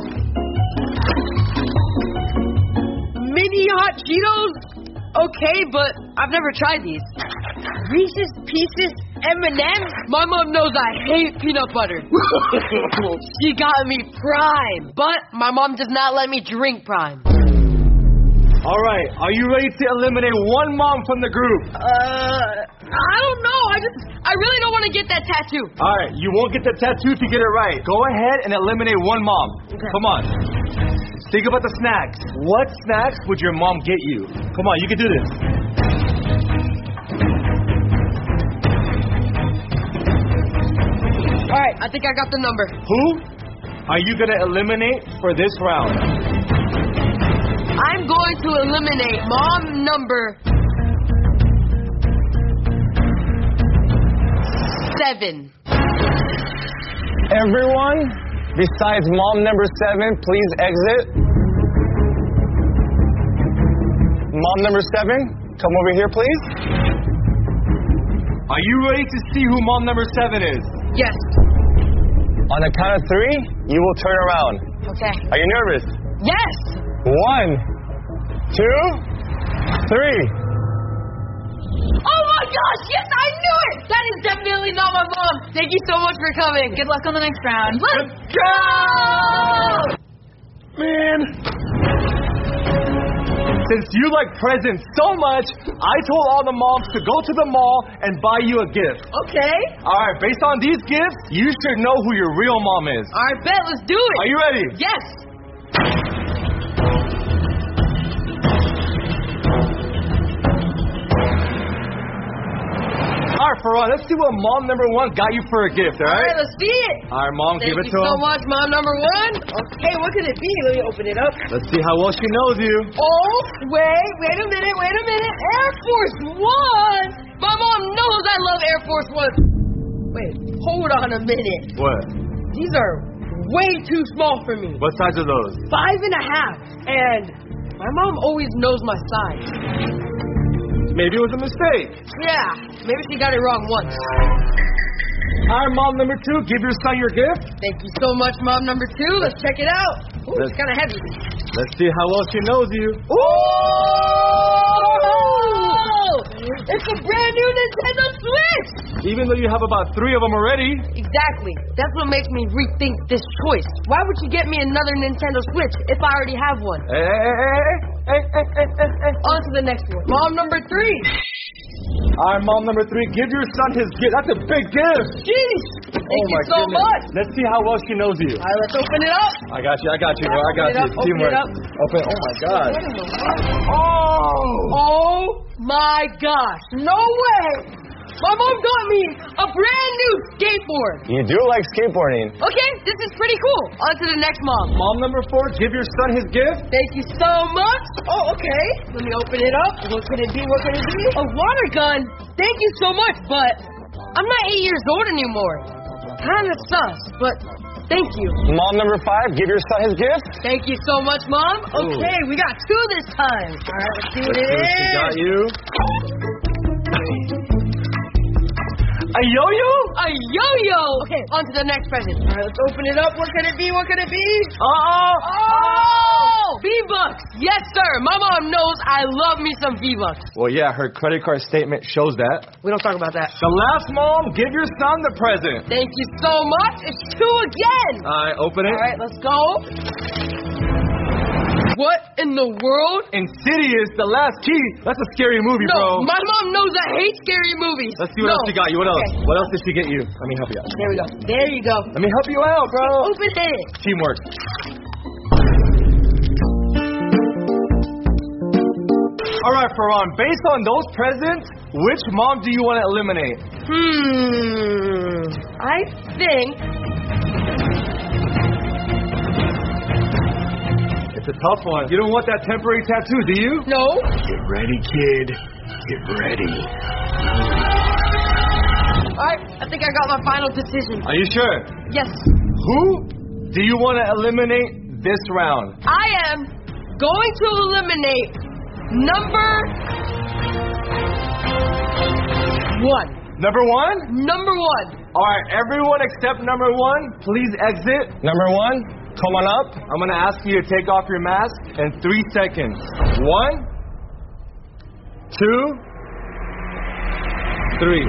Mini hot Cheetos? Okay, but I've never tried these. Reese's Pieces M&M's? My mom knows I hate peanut butter. She got me Prime, but my mom does not let me drink Prime. All right, are you ready to eliminate one mom from the group? I don't know. I really don't want to get that tattoo. All right, you won't get the tattoo if you get it right. Go ahead and eliminate one mom. Okay. Come on. Think about the snacks. What snacks would your mom get you? Come on, you can do this. All right, I think I got the number. Who are you going to eliminate for this round? I'm going to eliminate mom number 7. Everyone, besides mom number 7, please exit. Mom number 7, come over here, please. Are you ready to see who mom number 7 is? Yes. On the count of 3, you will turn around. Okay. Are you nervous? Yes. 1, 2, 3. Oh my gosh, yes, I knew it! That is definitely not my mom. Thank you so much for coming. Good luck on the next round. Let's go! Man. Since you like presents so much, I told all the moms to go to the mall and buy you a gift. Okay. All right, based on these gifts, you should know who your real mom is. All right, bet, let's do it. Are you ready? Yes. All right, Farhan, let's see what mom number 1 got you for a gift, all right? All right, let's see it. All right, mom, give it to Thank you so him. much, mom number 1. Okay, what could it be? Let me open it up. Let's see how well she knows you. Oh, wait a minute. Air Force One. My mom knows I love Air Force One. Wait, hold on a minute. What? These are way too small for me. What size are those? 5.5. And my mom always knows my size. Maybe it was a mistake. Yeah, maybe she got it wrong once. All right, mom number 2, give your son your gift. Thank you so much, mom number 2. Let's check it out. Ooh, it's kind of heavy. Let's see how well she knows you. Ooh! It's a brand new Nintendo Switch! Even though you have about 3 of them already. Exactly. That's what makes me rethink this choice. Why would you get me another Nintendo Switch if I already have one? On to the next one. Mom number 3. All right, mom number 3, give your son his gift. That's a big gift. Jeez. Thank you so goodness. much. Let's see how well she knows you. All right, let's open it up. I got you, bro. I got you. Open Teamwork. it up. Open. Oh my God. What in the world? Oh my gosh. No way. My mom got me a brand new skateboard. You do like skateboarding. Okay, this is pretty cool. On to the next mom. Mom number 4, give your son his gift. Thank you so much. Oh, okay. Let me open it up. What could it be? A water gun. Thank you so much, but I'm not 8 years old anymore. Kind of sus, but thank you. Mom number 5, give your son his gift. Thank you so much, Mom. Okay, we got 2 this time. All right, let's see what it is. She got you. A yo-yo? A yo-yo. Okay, on to the next present. All right, let's open it up. What could it be? Uh-oh. Oh! V-Bucks. Yes, sir. My mom knows I love me some V-Bucks. Well, yeah, her credit card statement shows that. We don't talk about that. The last mom, give your son the present. Thank you so much. It's 2 again. All right, open it. All right, let's go. What in the world? Insidious, The Last Key. That's a scary movie, No, bro. my mom knows I hate scary movies. Let's see what else she got you. What else? Okay. What else did she get you? Let me help you out. There we go. There you go. Let me help you out, bro. Open it. Teamwork. All right, Farhan, based on those presents, which mom do you want to eliminate? I think It's a tough one. You don't want that temporary tattoo, do you? No. Get ready, kid. Get ready. Alright, I think I got my final decision. Are you sure? Yes. Who do you want to eliminate this round? I am going to eliminate number 1. Number 1? Number 1. Alright, everyone except number 1, please exit. Number 1, come on up. I'm going to ask you to take off your mask in 3 seconds. 1, 2, 3.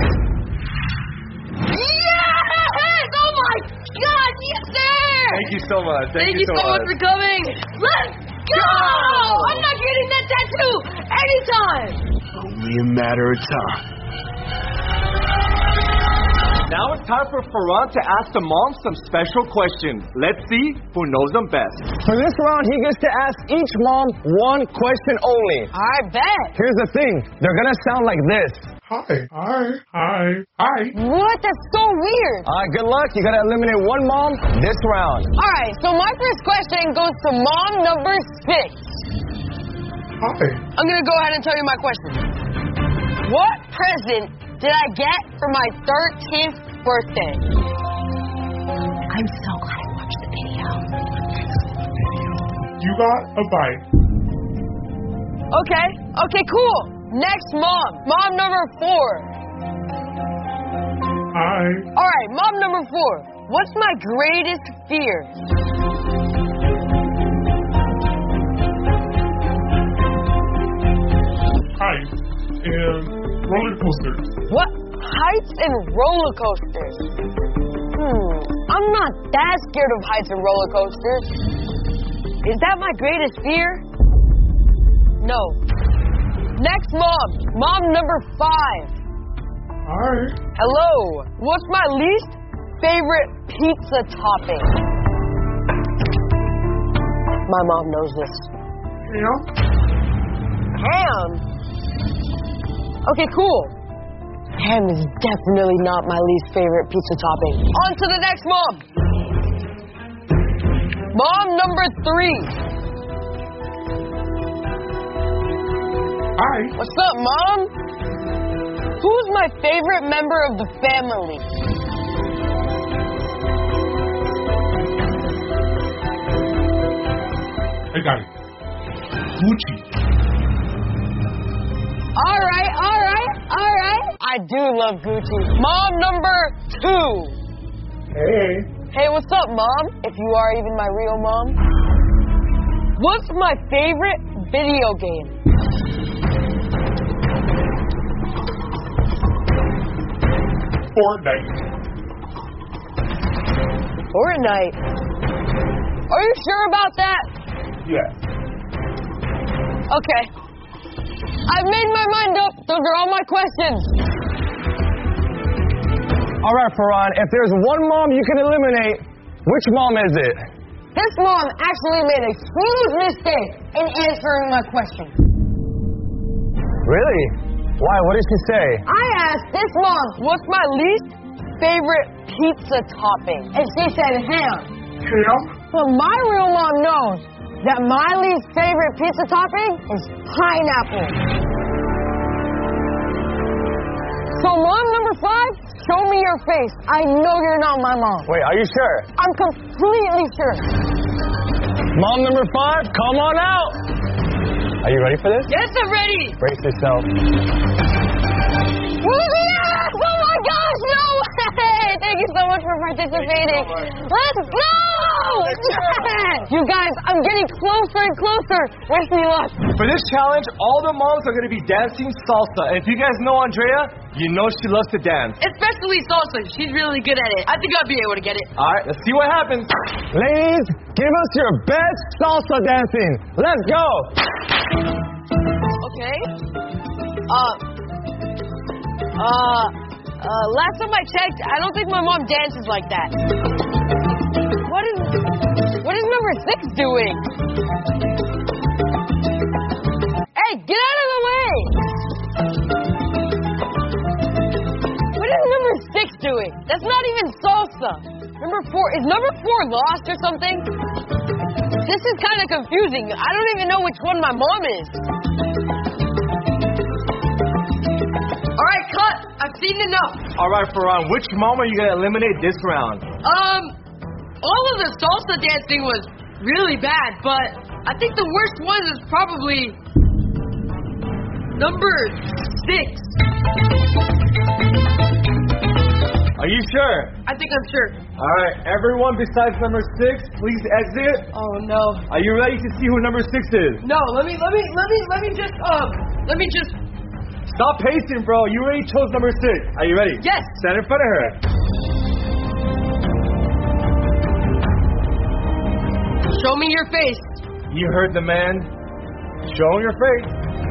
Yes! Oh my God! Yes, sir! Thank you so much. Thank you so much for coming. Let's go! I'm not getting that tattoo anytime. Only a matter of time. Now it's time for Farhan to ask the mom some special questions. Let's see who knows them best. For this round, he gets to ask each mom one question only. I bet. Here's the thing. They're going to sound like this. Hi. What? That's so weird. All right, good luck. You got to eliminate one mom this round. All right, so my first question goes to mom number 6. Hi. I'm going to go ahead and tell you my question. What present did I get for my 13th birthday? I'm so glad I watched the video. You got a bike. Okay, cool. Next mom. Mom number 4. Hi. All right, mom number 4. What's my greatest fear? Heights and roller coasters. What? Heights and roller coasters. I'm not that scared of heights and roller coasters. Is that my greatest fear? No. Next mom. Mom number 5. Hi. Hello. What's my least favorite pizza topping? My mom knows this. Ham? Okay, cool. Ham is definitely not my least favorite pizza topping. On to the next mom. Mom number 3. Hi. What's up, Mom? Who's my favorite member of the family? I got it. Gucci. All right. I do love Gucci. Mom number 2. Hey. Hey, what's up, Mom? If you are even my real mom. What's my favorite video game? Fortnite. Are you sure about that? Yes. Okay. I've made my mind up. Those are all my questions. All right, Farhan, if there's one mom you can eliminate, which mom is it? This mom actually made a huge mistake in answering my question. Really? Why? What did she say? I asked this mom, what's my least favorite pizza topping? And she said ham. Ham? But my real mom knows that my least favorite pizza topping is pineapple. So mom number 5, show me your face. I know you're not my mom. Wait, are you sure? I'm completely sure. Mom number 5, come on out. Are you ready for this? Yes, I'm ready. Brace yourself. Yes! Oh my gosh, no way! Thank you so much for participating. Let's go! You guys, I'm getting closer and closer. Wish me luck. For this challenge, all the moms are going to be dancing salsa. And if you guys know Andrea, you know she loves to dance. Especially salsa. She's really good at it. I think I'll be able to get it. All right, let's see what happens. Ladies, give us your best salsa dancing. Let's go. Okay. Last time I checked, I don't think my mom dances like that. What is number 6 doing? Hey, get out of the way! What is number 6 doing? That's not even salsa. Number 4, is number 4 lost or something? This is kind of confusing. I don't even know which one my mom is. All right, cut. I've seen enough. All right, Farhan, which mom are you going to eliminate this round? All of the salsa dancing was really bad, but I think the worst one is probably number 6. Are you sure? I think I'm sure. All right, everyone besides number 6, please exit. Oh no. Are you ready to see who number 6 is? No, let me just. Stop pacing, bro. You already chose number 6. Are you ready? Yes. Stand in front of her. Show me your face. You heard the man. Show him your face.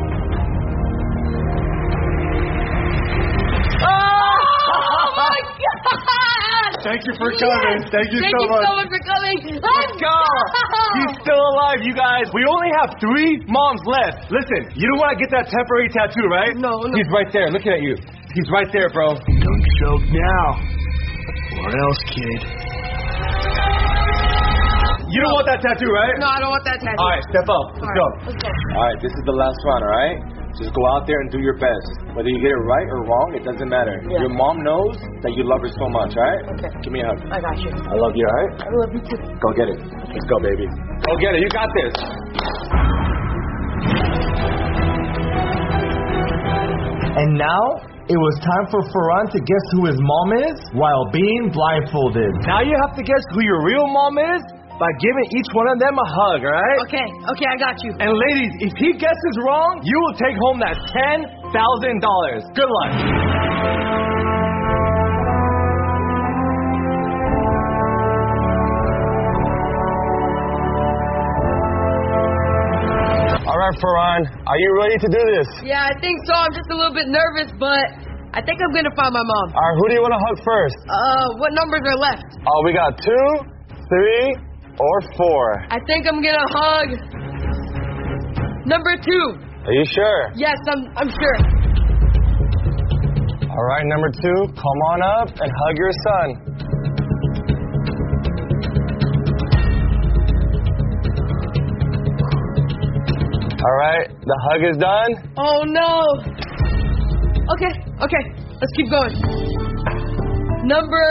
Oh my God! Thank you for coming. Thank you so much. Thank you so much for coming. Let's go. He's still alive, you guys. We only have 3 moms left. Listen, you don't want to get that temporary tattoo, right? No. He's right there, looking at you. He's right there, bro. Don't choke now. Or else, kid. You don't want that tattoo, right? No, I don't want that tattoo. All right, step up. Let's go. Let's go. All right, this is the last round, all right? Just go out there and do your best. Whether you get it right or wrong, it doesn't matter. Yeah. Your mom knows that you love her so much, all right? Okay. Give me a hug. I got you. I love you, all right? I love you too. Go get it. Let's go, baby. Go get it. You got this. And now, it was time for Farhan to guess who his mom is while being blindfolded. Now you have to guess who your real mom is by giving each one of them a hug, all right? Okay, I got you. And ladies, if he guesses wrong, you will take home that $10,000. Good luck. All right, Farhan, are you ready to do this? Yeah, I think so. I'm just a little bit nervous, but I think I'm gonna find my mom. All right, who do you want to hug first? What numbers are left? Oh, we got 2, 3, or 4. I think I'm gonna hug number 2. Are you sure? Yes, I'm sure. All right, number 2, come on up and hug your son. All right, the hug is done. Oh no. Okay, let's keep going. Number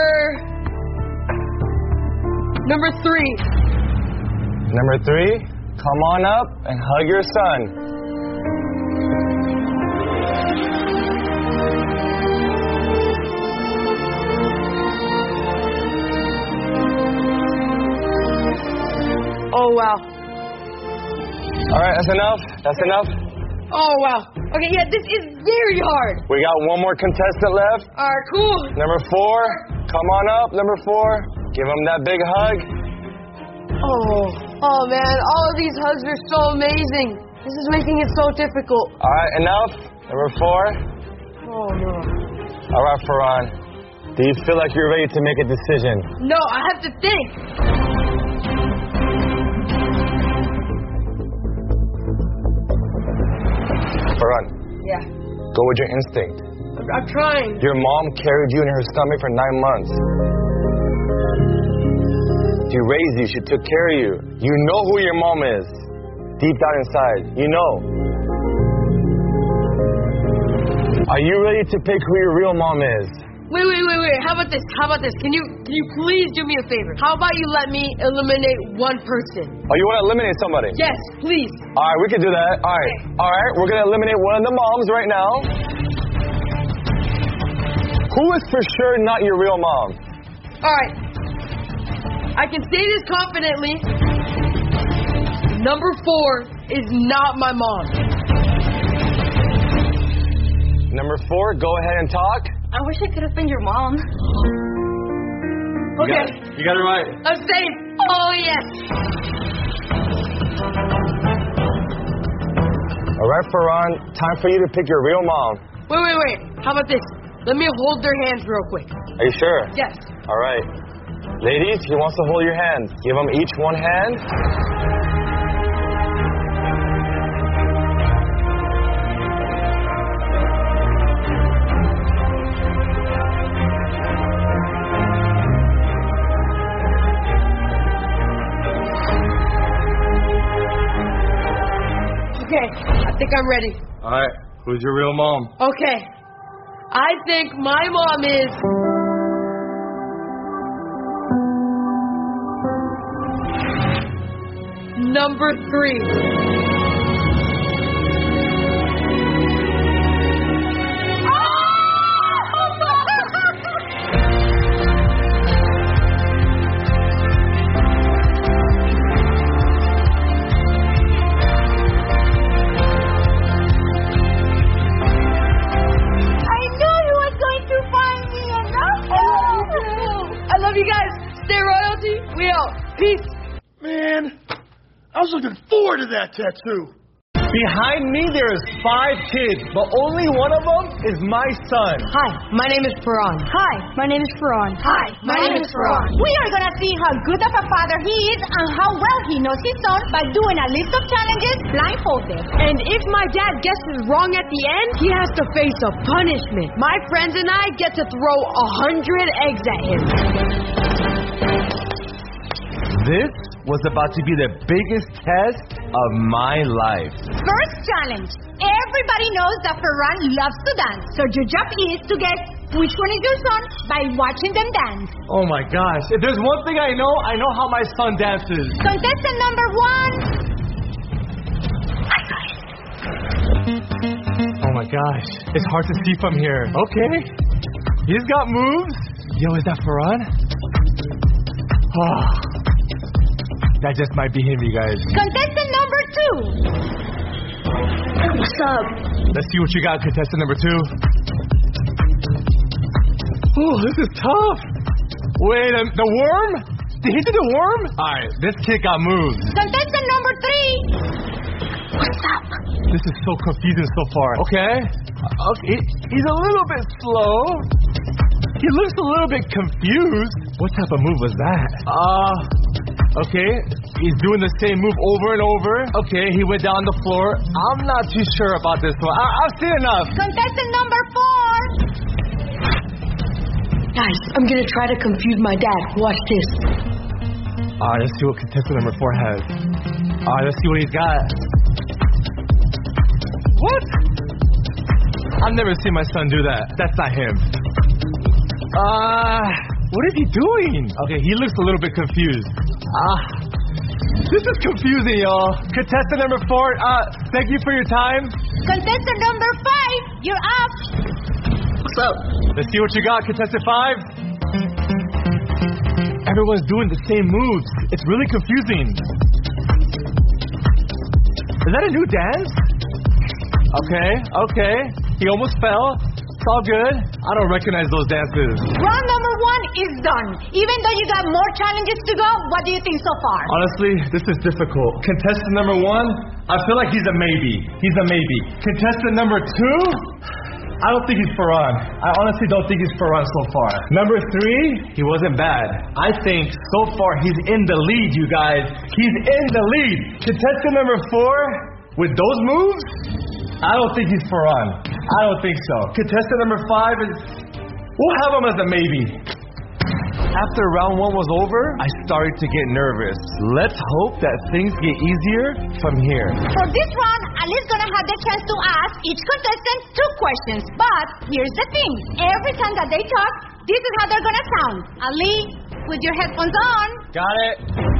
3. Number 3, come on up and hug your son. Oh wow. All right, that's enough. That's enough. Oh wow. Okay, yeah, this is very hard. We got one more contestant left. All right, cool. Number 4, come on up. Number 4, give him that big hug. Oh man, all of these hugs are so amazing. This is making it so difficult. All right, enough. Number 4. Oh no. All right, Farhan. Do you feel like you're ready to make a decision? No, I have to think. Farhan, Yeah. go with your instinct. I'm trying. Your mom carried you in her stomach for 9 months. She raised you. She took care of you. You know who your mom is. Deep down inside, you know. Are you ready to pick who your real mom is? Wait. How about this? Can you please do me a favor? How about you let me eliminate one person? Oh, you want to eliminate somebody? Yes, please. All right, we can do that. All right. Okay. All right, we're going to eliminate one of the moms right now. Who is for sure not your real mom? All right. I can say this confidently. Number 4 is not my mom. Number 4, go ahead and talk. I wish I could have been your mom. Okay. You got it right. I'm safe. Oh, yes. All right, Farhan, time for you to pick your real mom. Wait. How about this? Let me hold their hands real quick. Are you sure? Yes. All right. Ladies, he wants to hold your hands. Give them each one hand. think I'm ready. All right, who's your real mom? Okay. I think my mom is... number 3. Peace. Man, I was looking forward to that tattoo. Behind me, there's 5 kids, but only one of them is my son. Hi, my name is Farhan. Hi, my name is Farhan. Hi, my name is Farhan. We are going to see how good of a father he is and how well he knows his son by doing a list of challenges blindfolded. And if my dad guesses wrong at the end, he has to face a punishment. My friends and I get to throw 100 eggs at him. This was about to be the biggest test of my life. First challenge. Everybody knows that Farhan loves to dance. So your job is to guess which one is your son by watching them dance. Oh my gosh. If there's one thing I know how my son dances. Contestant number 1. Oh my gosh. It's hard to see from here. Okay. He's got moves. Yo, is that Farhan? Oh. That just might be him, you guys. Contestant number 2. What's up? Let's see what you got, contestant number 2. Oh, this is tough. Wait, the worm? Did he do the worm? Alright, this kid got moves. Contestant number 3. What's up? This is so confusing so far. Okay. He's a little bit slow. He looks a little bit confused. What type of move was that? Okay, he's doing the same move over and over. Okay, he went down the floor. I'm not too sure about this one. I've seen enough. Contestant number 4. Guys, I'm gonna try to confuse my dad. Watch this. Alright, let's see what contestant number 4 has. Alright, let's see what he's got. What? I've never seen my son do that. That's not him. What is he doing? Okay, he looks a little bit confused. This is confusing, y'all. Contestant number 4, thank you for your time. Contestant number 5, you're up. What's up? Let's see what you got, contestant 5. Everyone's doing the same moves. It's really confusing. Is that a new dance? Okay. He almost fell. It's all good. I don't recognize those dances. Round number 1 is done. Even though you got more challenges to go, what do you think so far? Honestly, this is difficult. Contestant number 1, I feel like he's a maybe. Contestant number 2, I don't think he's Farhan. I honestly don't think he's Farhan so far. Number 3, he wasn't bad. I think so far he's in the lead, you guys. He's in the lead. Contestant number 4, with those moves, I don't think he's Farhan. I don't think so. Contestant number 5 is... we'll have him as a maybe. After round 1 was over, I started to get nervous. Let's hope that things get easier from here. For this round, Ali's gonna have the chance to ask each contestant 2 questions. But here's the thing. Every time that they talk, this is how they're gonna sound. Ali, with your headphones on. Got it.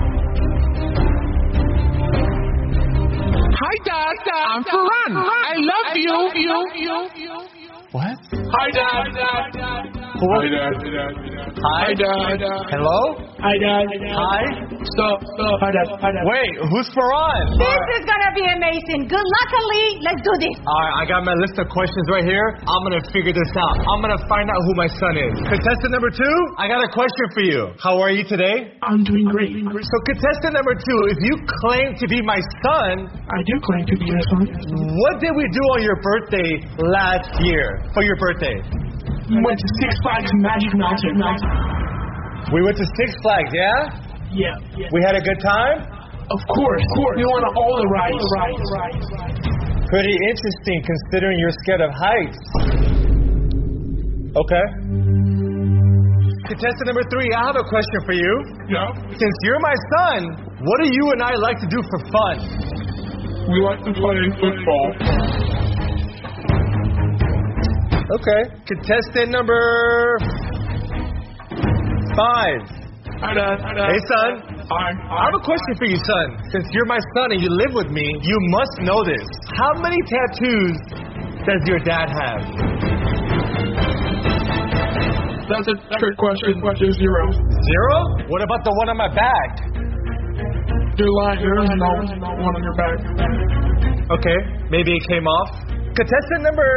Hi, Dad. I'm Farhan. I love you. What? Hi, Dad. What? Hi, Dad. Hello? Hi, Dad. Hi? Stop. Hi, Dad. Wait, who's Farhan? This is gonna be amazing. Good luck, Ali. Let's do this. Alright, I got my list of questions right here. I'm gonna figure this out. I'm gonna find out who my son is. Contestant number 2, I got a question for you. How are you today? I'm doing great. So contestant number 2, if you claim to be my son... I do claim to be your son. What did we do on your birthday last year? For your birthday? We went to Six Flags Magic Mountain. We went to Six Flags, yeah? Yeah. We had a good time? Of course. We went on all the rides. Pretty interesting considering you're scared of heights. Okay. Contestant number 3, I have a question for you. Yeah? Since you're my son, what do you and I like to do for fun? We like to play football. Okay. Contestant number 5. Hi, Dad. Hey, son. Hi. I have a question for you, son. Since you're my son and you live with me, you must know this. How many tattoos does your dad have? That's a trick question. There's 0. 0? What about the one on my back? You're lying. There is no one on your back. Okay, maybe it came off. Contestant number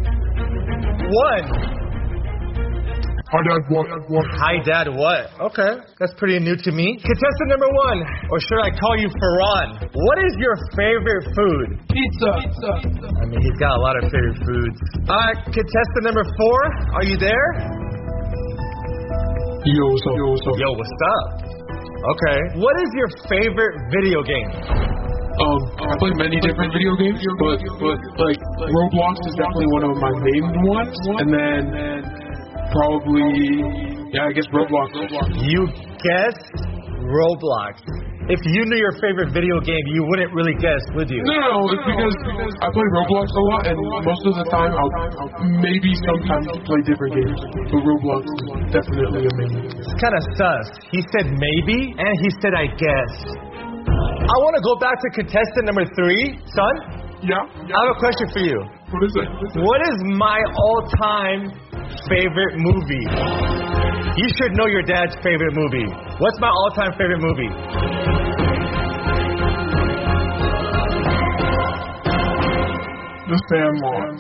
1. Hi, Dad. What? Hi, Dad. What? Okay, that's pretty new to me. Contestant number 1, or should I call you Ferran? What is your favorite food? Pizza. I mean, he's got a lot of favorite foods. Contestant number 4, are you there? Yo, what's up? Yo, what's up? Okay. What is your favorite video game? I play many different video games, but like Roblox is definitely one of my main ones, and then probably, I guess Roblox. You guessed Roblox. If you knew your favorite video game, you wouldn't really guess, would you? No, it's because I play Roblox a lot, and most of the time I'll maybe sometimes play different games. But Roblox is definitely amazing. It's kind of sus. He said maybe, and he said I guess. I want to go back to contestant number 3. Son? Yeah? I have a question for you. What is it? What is my all-time favorite movie? You should know your dad's favorite movie. What's my all-time favorite movie? The Sandlot.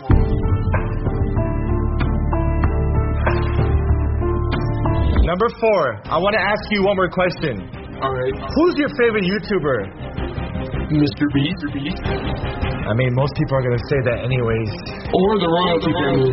Number 4. I want to ask you one more question. All right. Who's your favorite YouTuber? Mr. Beast. I mean, most people are going to say that anyways. Or the royalty family.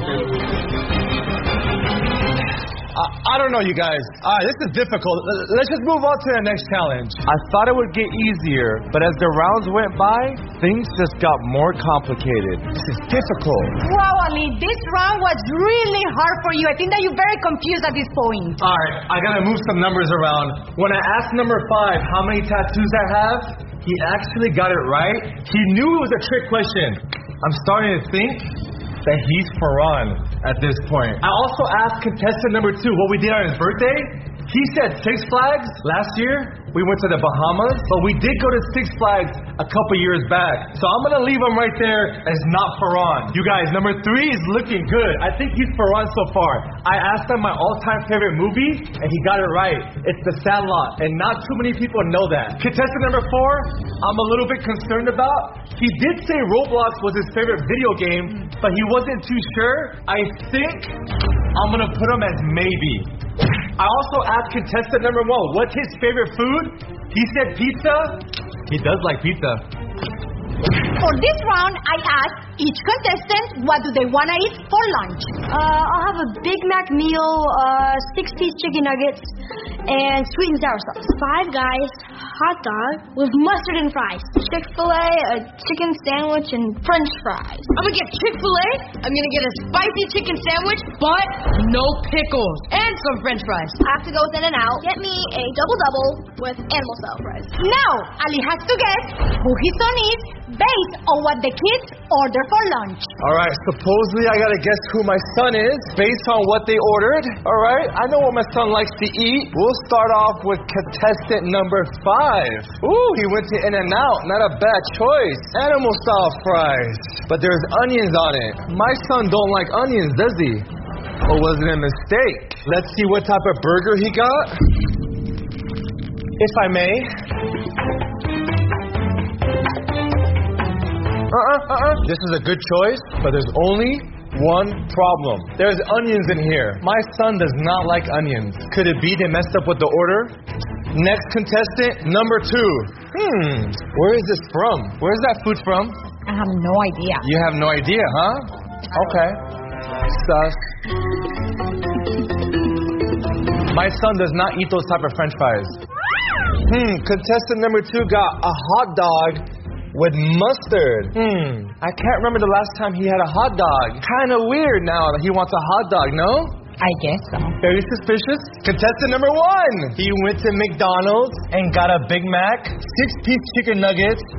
I don't know, you guys. This is difficult. Let's just move on to the next challenge. I thought it would get easier, but as the rounds went by, things just got more complicated. This is difficult. Wow, Ali, this round was really hard for you. I think that you're very confused at this point. All right, I got to move some numbers around. When I asked number 5 how many tattoos I have, he actually got it right. He knew it was a trick question. I'm starting to think that he's Ferran at this point. I also asked contestant number 2 what we did on his birthday. He said Six Flags. Last year, we went to the Bahamas, but we did go to Six Flags a couple years back. So I'm going to leave him right there as not Ferran. You guys, number 3 is looking good. I think he's Ferran so far. I asked him my all-time favorite movie, and he got it right. It's The Sandlot, and not too many people know that. Contestant number 4, I'm a little bit concerned about. He did say Roblox was his favorite video game, but he wasn't too sure. I think I'm going to put him as maybe. I also asked contestant number 1, what's his favorite food? He said pizza. He does like pizza. For this round, I asked each contestant what do they want to eat for lunch. I'll have a Big Mac meal, 6-piece chicken nuggets, and sweet and sour sauce. 5 Guys hot dog with mustard and fries. Chick-fil-A, a chicken sandwich, and French fries. I'm gonna get Chick-fil-A. I'm gonna get a spicy chicken sandwich, but no pickles, and some French fries. I have to go with In-N-Out. Get me a double-double with animal-style fries. Now, Ali has to guess who his son is based on what the kids order for lunch. All right, supposedly I gotta guess who my son is based on what they ordered. All right, I know what my son likes to eat. We'll start off with contestant number 5. Ooh, he went to In-N-Out. Not a bad choice. Animal style fries, but there's onions on it. My son don't like onions, does he? Or was it a mistake? Let's see what type of burger he got. If I may. This is a good choice, but there's only one problem. There's onions in here. My son does not like onions. Could it be they messed up with the order? Next contestant, number 2. Where is this from? Where's that food from? I have no idea. You have no idea, huh? Okay. Sus. My son does not eat those type of French fries. Contestant number 2 got a hot dog with mustard. I can't remember the last time he had a hot dog. Kind of weird now that he wants a hot dog, no? I guess so. Very suspicious. Contestant number 1. He went to McDonald's and got a Big Mac, 6-piece chicken nuggets,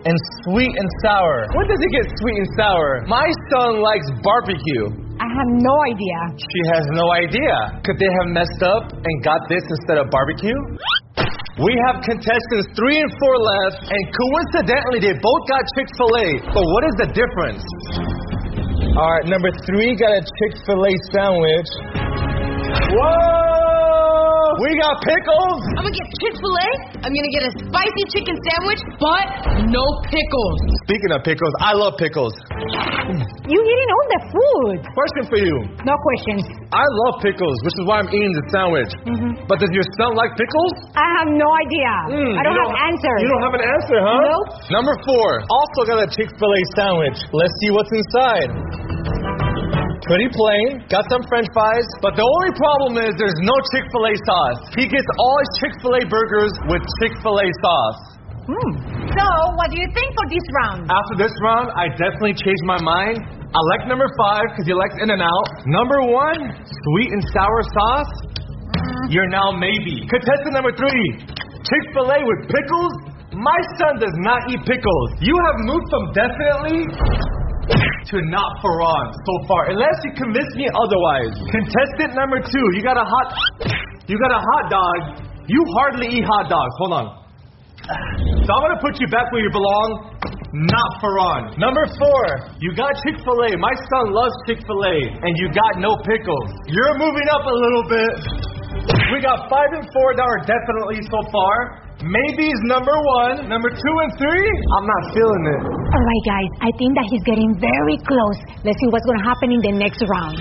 and sweet and sour. When does it get sweet and sour? My son likes barbecue. I have no idea. She has no idea. Could they have messed up and got this instead of barbecue? We have contestants 3 and 4 left, and coincidentally, they both got Chick-fil-A. But what is the difference? All right, number 3 got a Chick-fil-A sandwich. Whoa! We got pickles. I'm gonna get Chick-fil-A. I'm gonna get a spicy chicken sandwich, but no pickles. Speaking of pickles, I love pickles. You eating all the food. Question for you. No questions. I love pickles, which is why I'm eating the sandwich. But does your son like pickles? I have no idea. I don't have answers. You don't have an answer, huh? Nope. Number 4, also got a Chick-fil-A sandwich. Let's see what's inside. Pretty plain, got some french fries, but the only problem is there's no Chick-fil-A sauce. He gets all his Chick-fil-A burgers with Chick-fil-A sauce. So, what do you think for this round? After this round, I definitely changed my mind. I like number 5 because he likes In-N-Out. Number 1, sweet and sour sauce. You're now maybe. Contestant number 3, Chick-fil-A with pickles. My son does not eat pickles. You have moved from definitely to not for on so far, unless you convince me otherwise. Contestant number 2, you got a hot dog. You hardly eat hot dogs. Hold on. So I'm gonna put you back where you belong. Not for on. Number 4, you got Chick-fil-A. My son loves Chick-fil-A, and you got no pickles. You're moving up a little bit. We got 5 and 4 that are definitely so far. Maybe is number 1. Number 2 and 3, I'm not feeling it. All right, guys. I think that he's getting very close. Let's see what's going to happen in the next round.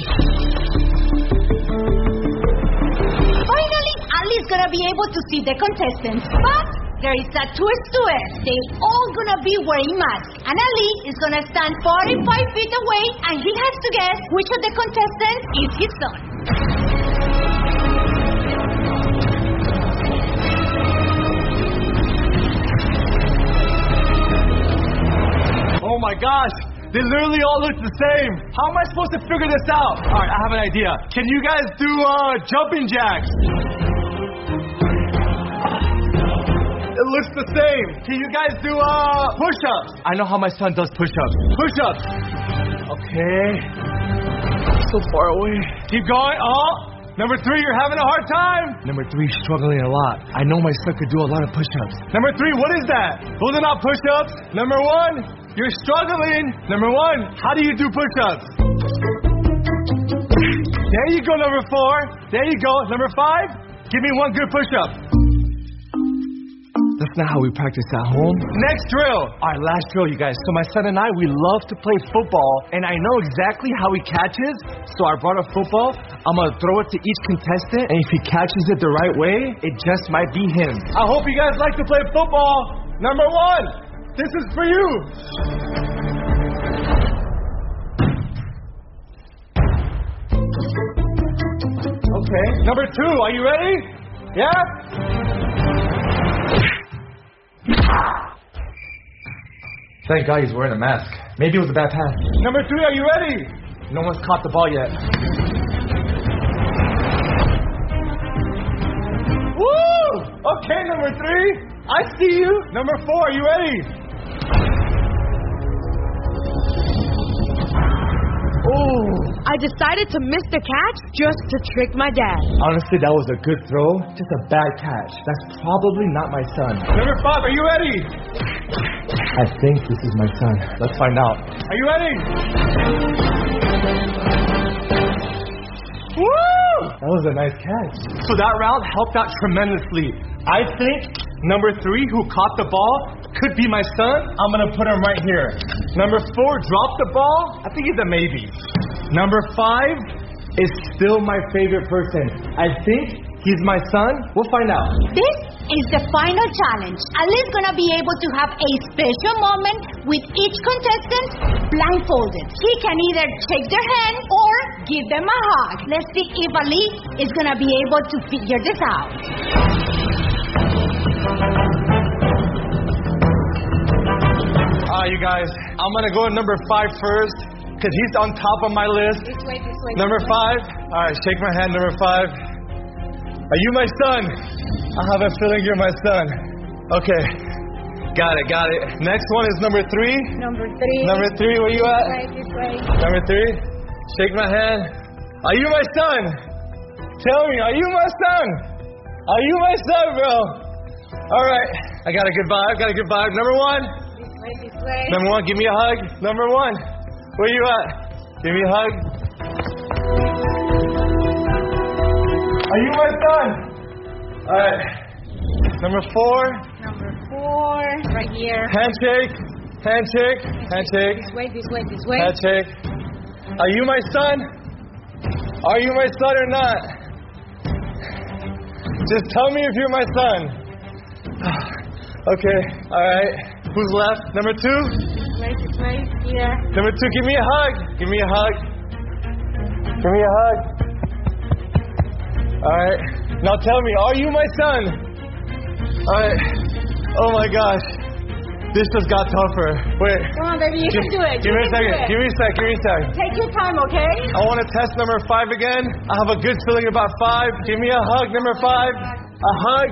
Finally, Ali's going to be able to see the contestants. But there is a twist to it. They're all going to be wearing masks. And Ali is going to stand 45 feet away, and he has to guess which of the contestants is his son. Oh my gosh, they literally all look the same. How am I supposed to figure this out? All right, I have an idea. Can you guys do jumping jacks? It looks the same. Can you guys do push-ups? I know how my son does push-ups. Push-ups. Okay. So far away. Keep going. Oh. Number 3, you're having a hard time. Number 3, struggling a lot. I know my son could do a lot of push-ups. Number 3, what is that? Those are not push-ups. Number 1, you're struggling. Number 1, how do you do push-ups? There you go, number 4. There you go. Number 5, give me one good push-up. That's not how we practice at home. Next drill. All right, last drill, you guys. So my son and I, we love to play football, and I know exactly how he catches. So I brought a football. I'm going to throw it to each contestant, and if he catches it the right way, it just might be him. I hope you guys like to play football. Number 1, this is for you. Okay. Number 2, are you ready? Yeah? Thank God he's wearing a mask. Maybe it was a bad pass. Number 3, are you ready? No one's caught the ball yet. Woo! Okay, number 3. I see you. Number 4, are you ready? Oh, I decided to miss the catch just to trick my dad. Honestly, that was a good throw. Just a bad catch. That's probably not my son. Number 5, are you ready? I think this is my son. Let's find out. Are you ready? Woo! That was a nice catch. So that round helped out tremendously. I think number 3, who caught the ball, could be my son. I'm going to put him right here. Number 4, dropped the ball. I think he's a maybe. Number 5 is still my favorite person. I think he's my son. We'll find out. This is the final challenge. Ali's going to be able to have a special moment with each contestant blindfolded. He can either shake their hand or give them a hug. Let's see if Ali is going to be able to figure this out. You guys, I'm going to go to number 5 first, because he's on top of my list. This way. Number 5. All right, shake my hand, number 5. Are you my son? I have a feeling you're my son. Okay. Got it. Next one is number 3. Number 3. Number 3, where you at? This way. Number 3. Shake my hand. Are you my son? Tell me, are you my son? Are you my son, bro? All right. I got a good vibe. Number 1. This way. Number 1, give me a hug. Number 1, where you at? Give me a hug. Are you my son? All right. Number 4. Number 4. Right here. Handshake. This way. Handshake. Are you my son? Are you my son or not? Just tell me if you're my son. Okay, alright. Who's left? Number 2? This way. Here. Number 2, give me a hug. Alright. Now tell me, are you my son? Alright. Oh my gosh. This just got tougher. Wait. Come on, baby, you can do it. Give me a second. Give me a sec. Take your time, okay? I want to test number 5 again. I have a good feeling about 5. Give me a hug, number 5. A hug.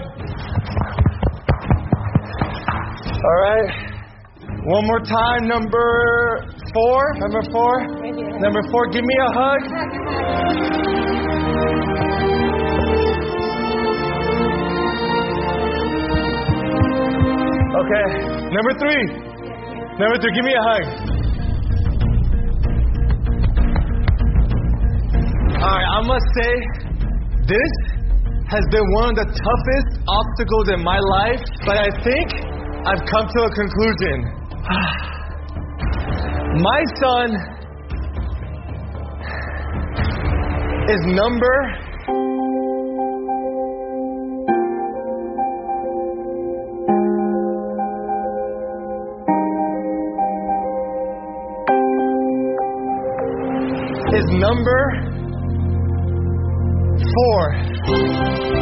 All right. One more time, number 4. Number 4, give me a hug. Okay. Number 3, give me a hug. Alright, I must say, this has been one of the toughest obstacles in my life, but I think I've come to a conclusion. My son is number... is number 4.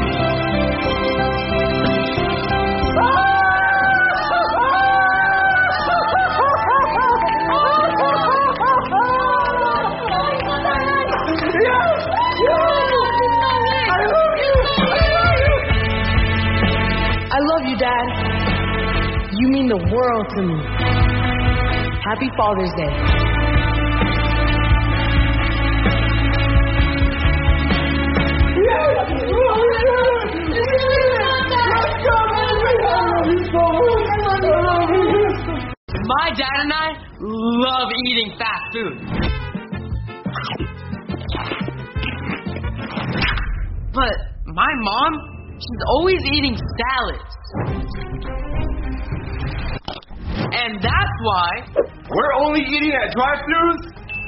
I love you, Dad. You mean the world to me. Happy Father's Day. My dad and I love eating fast food. But my mom, she's always eating salads. And that's why we're only eating at drive-thrus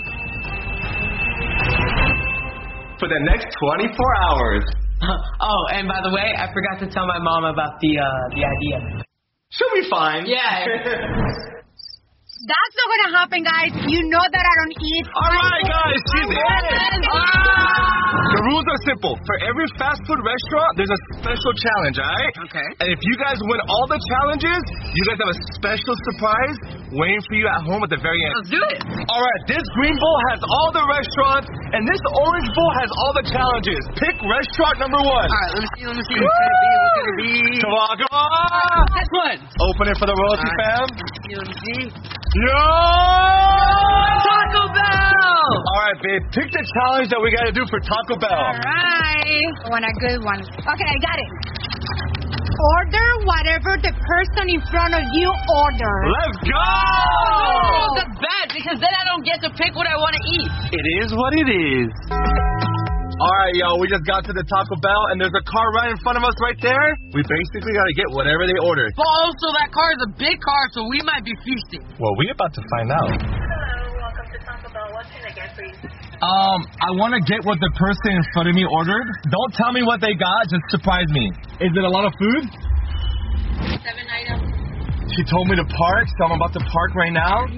for the next 24 hours. Oh, and by the way, I forgot to tell my mom about the idea. She'll be fine. Yeah. That's not gonna happen, guys. You know that I don't eat. All right, guys, she's in. The rules are simple. For every fast food restaurant, there's a special challenge, all right? Okay. And if you guys win all the challenges, you guys have a special surprise waiting for you at home at the very end. Let's do it. All right, this green bowl has all the restaurants, and this orange bowl has all the challenges. Pick restaurant number 1. All right, let me see. What's gonna be? Come on. This one. Open it for the royalty fam. Let me see. Yo! Taco Bell! All right, babe. Pick the challenge that we got to do for Taco Bell. All right. I want a good one. Okay, I got it. Order whatever the person in front of you orders. Let's go! Oh, that's bad because then I don't get to pick what I want to eat. It is what it is. All right, yo, we just got to the Taco Bell, and there's a car right in front of us right there. We basically got to get whatever they order. But also, that car is a big car, so we might be feasting. Well, we're about to find out. Hello, welcome to Taco Bell. What can I get for you? I want to get what the person in front of me ordered. Don't tell me what they got, just surprise me. Is it a lot of food? 7 items. She told me to park, so I'm about to park right now.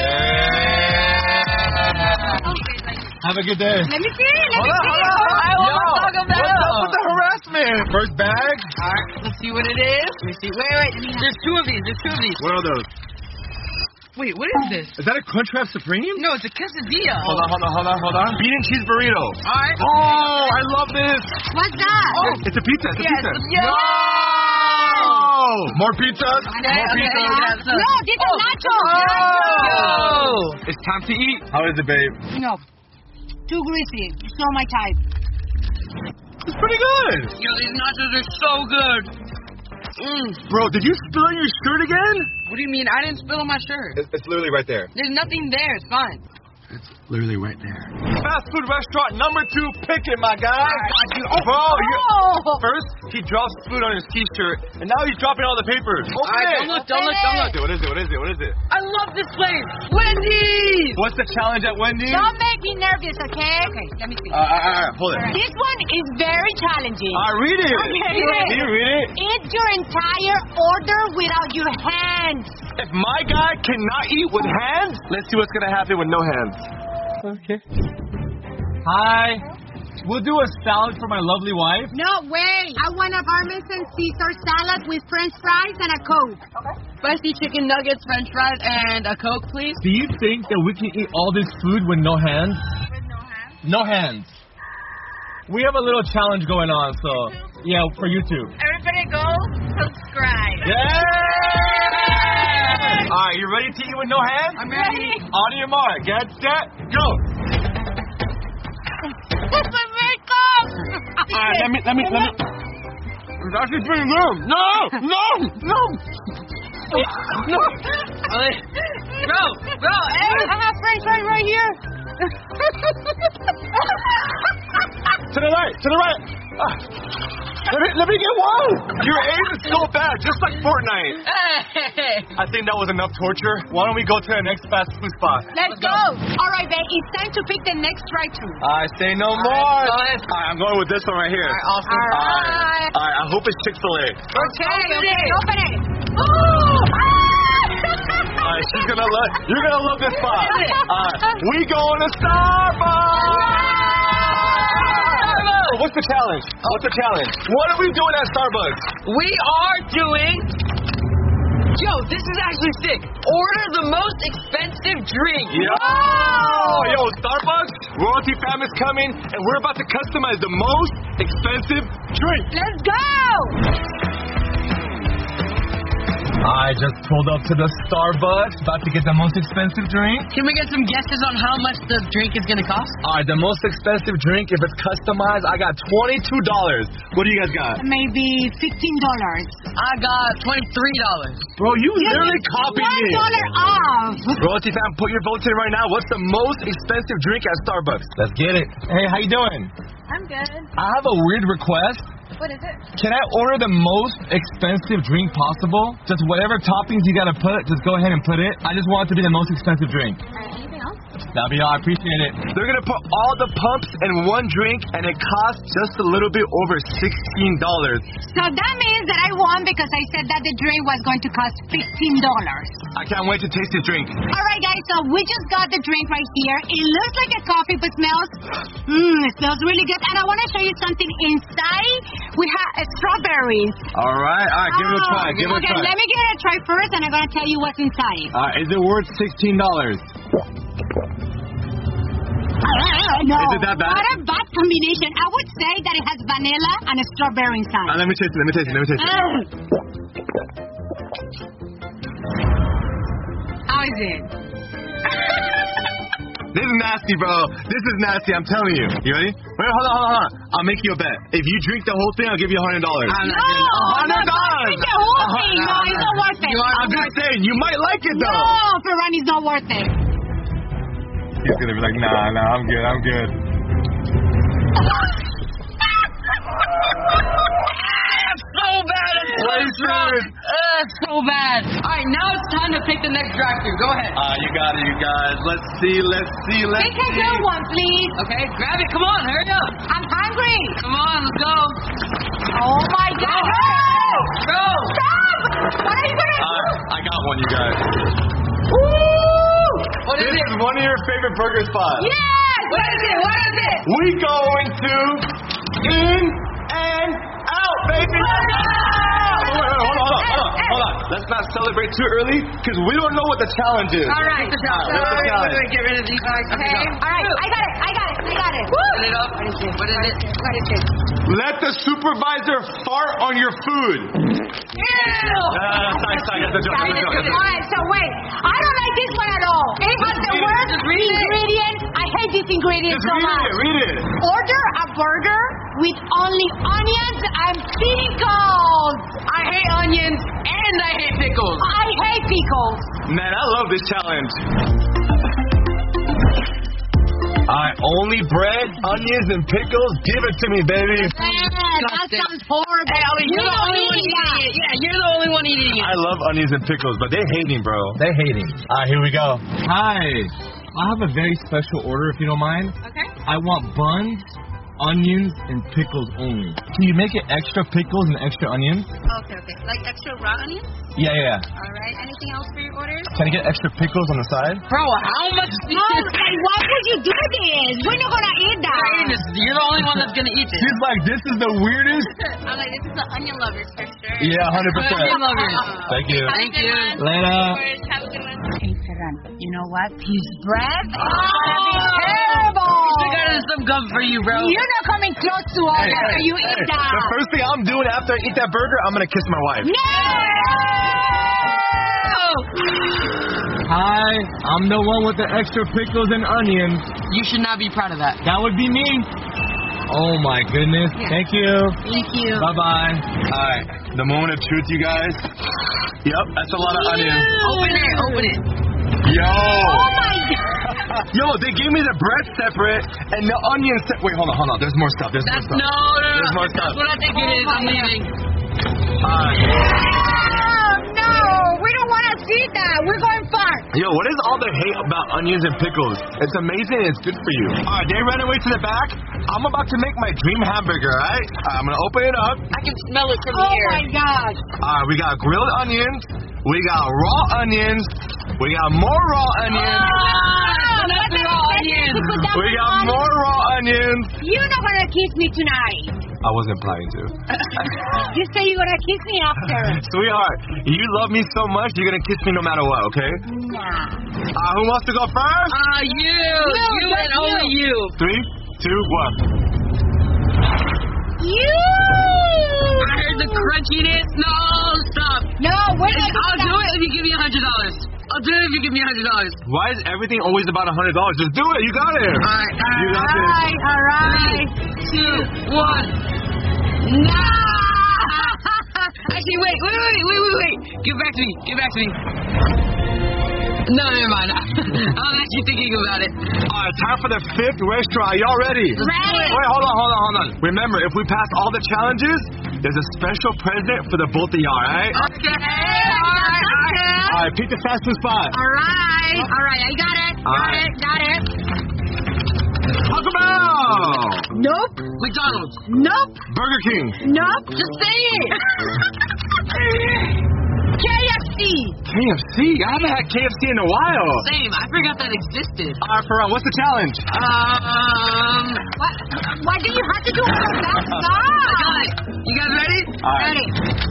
Have a good day. Let me see. Hold on. I want Taco Bell. What's up with the harassment? First bag. All right, let's see what it is. Let me see. Wait. There's 2 of these. What are those? Wait, what is this? Is that a Crunchwrap Supreme? No, it's a quesadilla. Hold on. Bean and cheese burrito. All right. Oh, I love this. What's that? It's a pizza. Yes. Pizza. Yes. No! More pizzas? More pizzas? No, these are nachos. It's time to eat. How is it, babe? No, too greasy. It's not my type. It's pretty good. Yo, these nachos are so good. Bro, did you spill on your shirt again? What do you mean? I didn't spill on my shirt. It's literally right there. There's nothing there. It's fine. It's literally right there. Fast food restaurant number 2, pick it, my guy. Bro, first he drops food on his t-shirt, and now he's dropping all the papers. Don't look. What is it? I love this place. Wendy's! What's the challenge at Wendy's? Don't make me nervous, okay? Okay, let me see. Hold it. This one is very challenging. Read it. Okay, Can you read it? Eat your entire order without your hands. If my guy cannot eat with hands, let's see what's gonna happen with no hands. Okay. Hi. We'll do a salad for my lovely wife. No way. I want a Parmesan Caesar salad with French fries and a Coke. Okay. Spicy chicken nuggets, French fries, and a Coke, please. Do you think that we can eat all this food with no hands? With no hands? No hands. We have a little challenge going on, so yeah, for YouTube. Everybody go subscribe. Yeah! All right, you ready to eat with no hands? I'm ready. On your mark, get set, go. That's my makeup. All right, let me. It's actually pretty good. No. Bro, hey! I have French fries right here. To the right. Let me get one. Your aim is so bad, just like Fortnite. Hey! I think that was enough torture. Why don't we go to the next fast food spot? Let's go. All right, babe. It's time to pick the next drive-thru. I say no more. All right, I'm going with this one right here. All right, awesome. All right. All right, I hope it's Chick-fil-A. Okay. Open it. All right, you're gonna love this spot. We going to Starbucks. What's the challenge? What are we doing at Starbucks? We are doing... Yo, this is actually sick. Order the most expensive drink. Yo, Starbucks, Royalty Fam is coming, and we're about to customize the most expensive drink. Let's go. I just pulled up to the Starbucks, about to get the most expensive drink. Can we get some guesses on how much the drink is going to cost? All right, the most expensive drink, if it's customized, I got $22. What do you guys got? Maybe $15. I got $23. Bro, you literally copied me. $1 off. Royalty Fam, put your votes in right now. What's the most expensive drink at Starbucks? Let's get it. Hey, how you doing? I'm good. I have a weird request. What is it? Can I order the most expensive drink possible? Just whatever toppings you gotta put, just go ahead and put it. I just want it to be the most expensive drink. Anything else? That'd be all. I appreciate it. They're gonna put all the pumps in one drink, and it costs just a little bit over $16. So that means that I won because I said that the drink was going to cost $15. I can't wait to taste this drink. All right, guys. So we just got the drink right here. It looks like a coffee, but smells. It smells really good. And I want to show you something inside. We have strawberries. All right, give it a try. Give it a try. Okay, let me give it a try first, and I'm gonna tell you what's inside. Is it worth $16? No. Is it that bad? What a bad combination. I would say that it has vanilla and a strawberry inside. Let me taste it. How is it? This is nasty, bro. This is nasty, I'm telling you. You ready? Wait, hold on. I'll make you a bet. If you drink the whole thing, I'll give you $100. No, don't drink the whole thing. No, it's not worth it. I'm just saying, you might like it, though. No, Ferran, it's not worth it. He's gonna be like, nah, I'm good. So bad. It's so bad. All right, now it's time to pick the next drive-thru. Go ahead. You got it, you guys. Let's see. Pick a good one, please. Okay, grab it. Come on, hurry up. I'm hungry. Come on, let's go. Oh my God. Go. Stop. What are you gonna do? I got one, you guys. What is this it? is one of your favorite burger spots. Yes. What is it? We going to In and Out, baby. Wait, hold on. let's not celebrate too early because we don't know what the challenge is. All right. What's the challenge? Get rid of these. Okay. All right. I got it. Woo! Put it up. What is it? Let the supervisor fart on your food. Sorry, that's a joke. All right, so wait. I don't like this one at all. It has the word ingredient. I hate this ingredient so much. Read it. Order a burger with only onions and pickles. I hate onions and I hate pickles. I hate pickles. Man, I love this challenge. Only bread, onions, and pickles. Give it to me, baby. Man, that sounds horrible. Hey, Ollie, you're the only one eating it. Yeah, you're the only one eating it. I love onions and pickles, but they hate him, bro. They hate him. All right, here we go. Hi. I have a very special order, if you don't mind. Okay. I want buns, onions, and pickles only. Can you make it extra pickles and extra onions? Okay. Like extra raw onions? Yeah. All right. Anything else for your orders? Can I get extra pickles on the side? Bro, how much? Why would you do this? We're not gonna eat that. You're the only one that's gonna eat this. She's like, this is the weirdest. I'm like, this is the onion lovers for sure. Yeah, 100%. Onion lovers. Thank you. Thank you. Later. Have a good one. Hey, Ferran, you know what? His breath is gonna be terrible. I got some gum for you, bro. You're not coming close to us after you eat that. The first thing I'm doing after I eat that burger, I'm going to kiss my wife. No! Hi, I'm the one with the extra pickles and onions. You should not be proud of that. That would be me. Oh my goodness. Yeah. Thank you. Thank you. Bye-bye. Alright, the moment of truth, you guys. Yep, that's a lot of onions. Open it. Yo! Oh my God! Yo, they gave me the bread separate and the onions separate. Wait, hold on. There's more stuff. No. There's more stuff. That's what I think it is. I'm leaving. Alright. No, we don't want to see that. We're going far. Yo, what is all the hate about onions and pickles? It's amazing and it's good for you. Alright, they ran away to the back. I'm about to make my dream hamburger, alright? I'm gonna open it up. I can smell it from Oh here. my God. Alright, we got grilled onions. We got raw onions. We got more raw onions. We got more raw onions. You're not gonna kiss me tonight. I wasn't planning to. You say you're gonna kiss me after. Sweetheart, you love me so much, you're gonna kiss me no matter what, okay? Nah. Who wants to go first? You and only you. 3, 2, 1. You! I heard the crunchiness. No, stop. No, we're not. I'll do it if you give me $100. I'll do it if you give me $100. Why is everything always about $100? Just do it. You got it. Alright. You got this. All right. 2, 1. No! Actually, wait. Give back to me. No, never mind. I'm actually thinking about it. Alright, time for the 5th restaurant. Y'all ready? Ready. Wait, hold on. Remember, if we pass all the challenges, there's a special present for the both of y'all, alright? Okay. Alright, pick the fast food spot. All right, I got it. Got it. Taco Bell! Nope. McDonald's. Nope. Burger King. Nope. Just say it. KFC. KFC? I haven't had KFC in a while. Same. I forgot that existed. Alright, Ferran, what's the challenge? What? Why do you have to do all that stuff? I got it. You guys ready? Alright. Ready.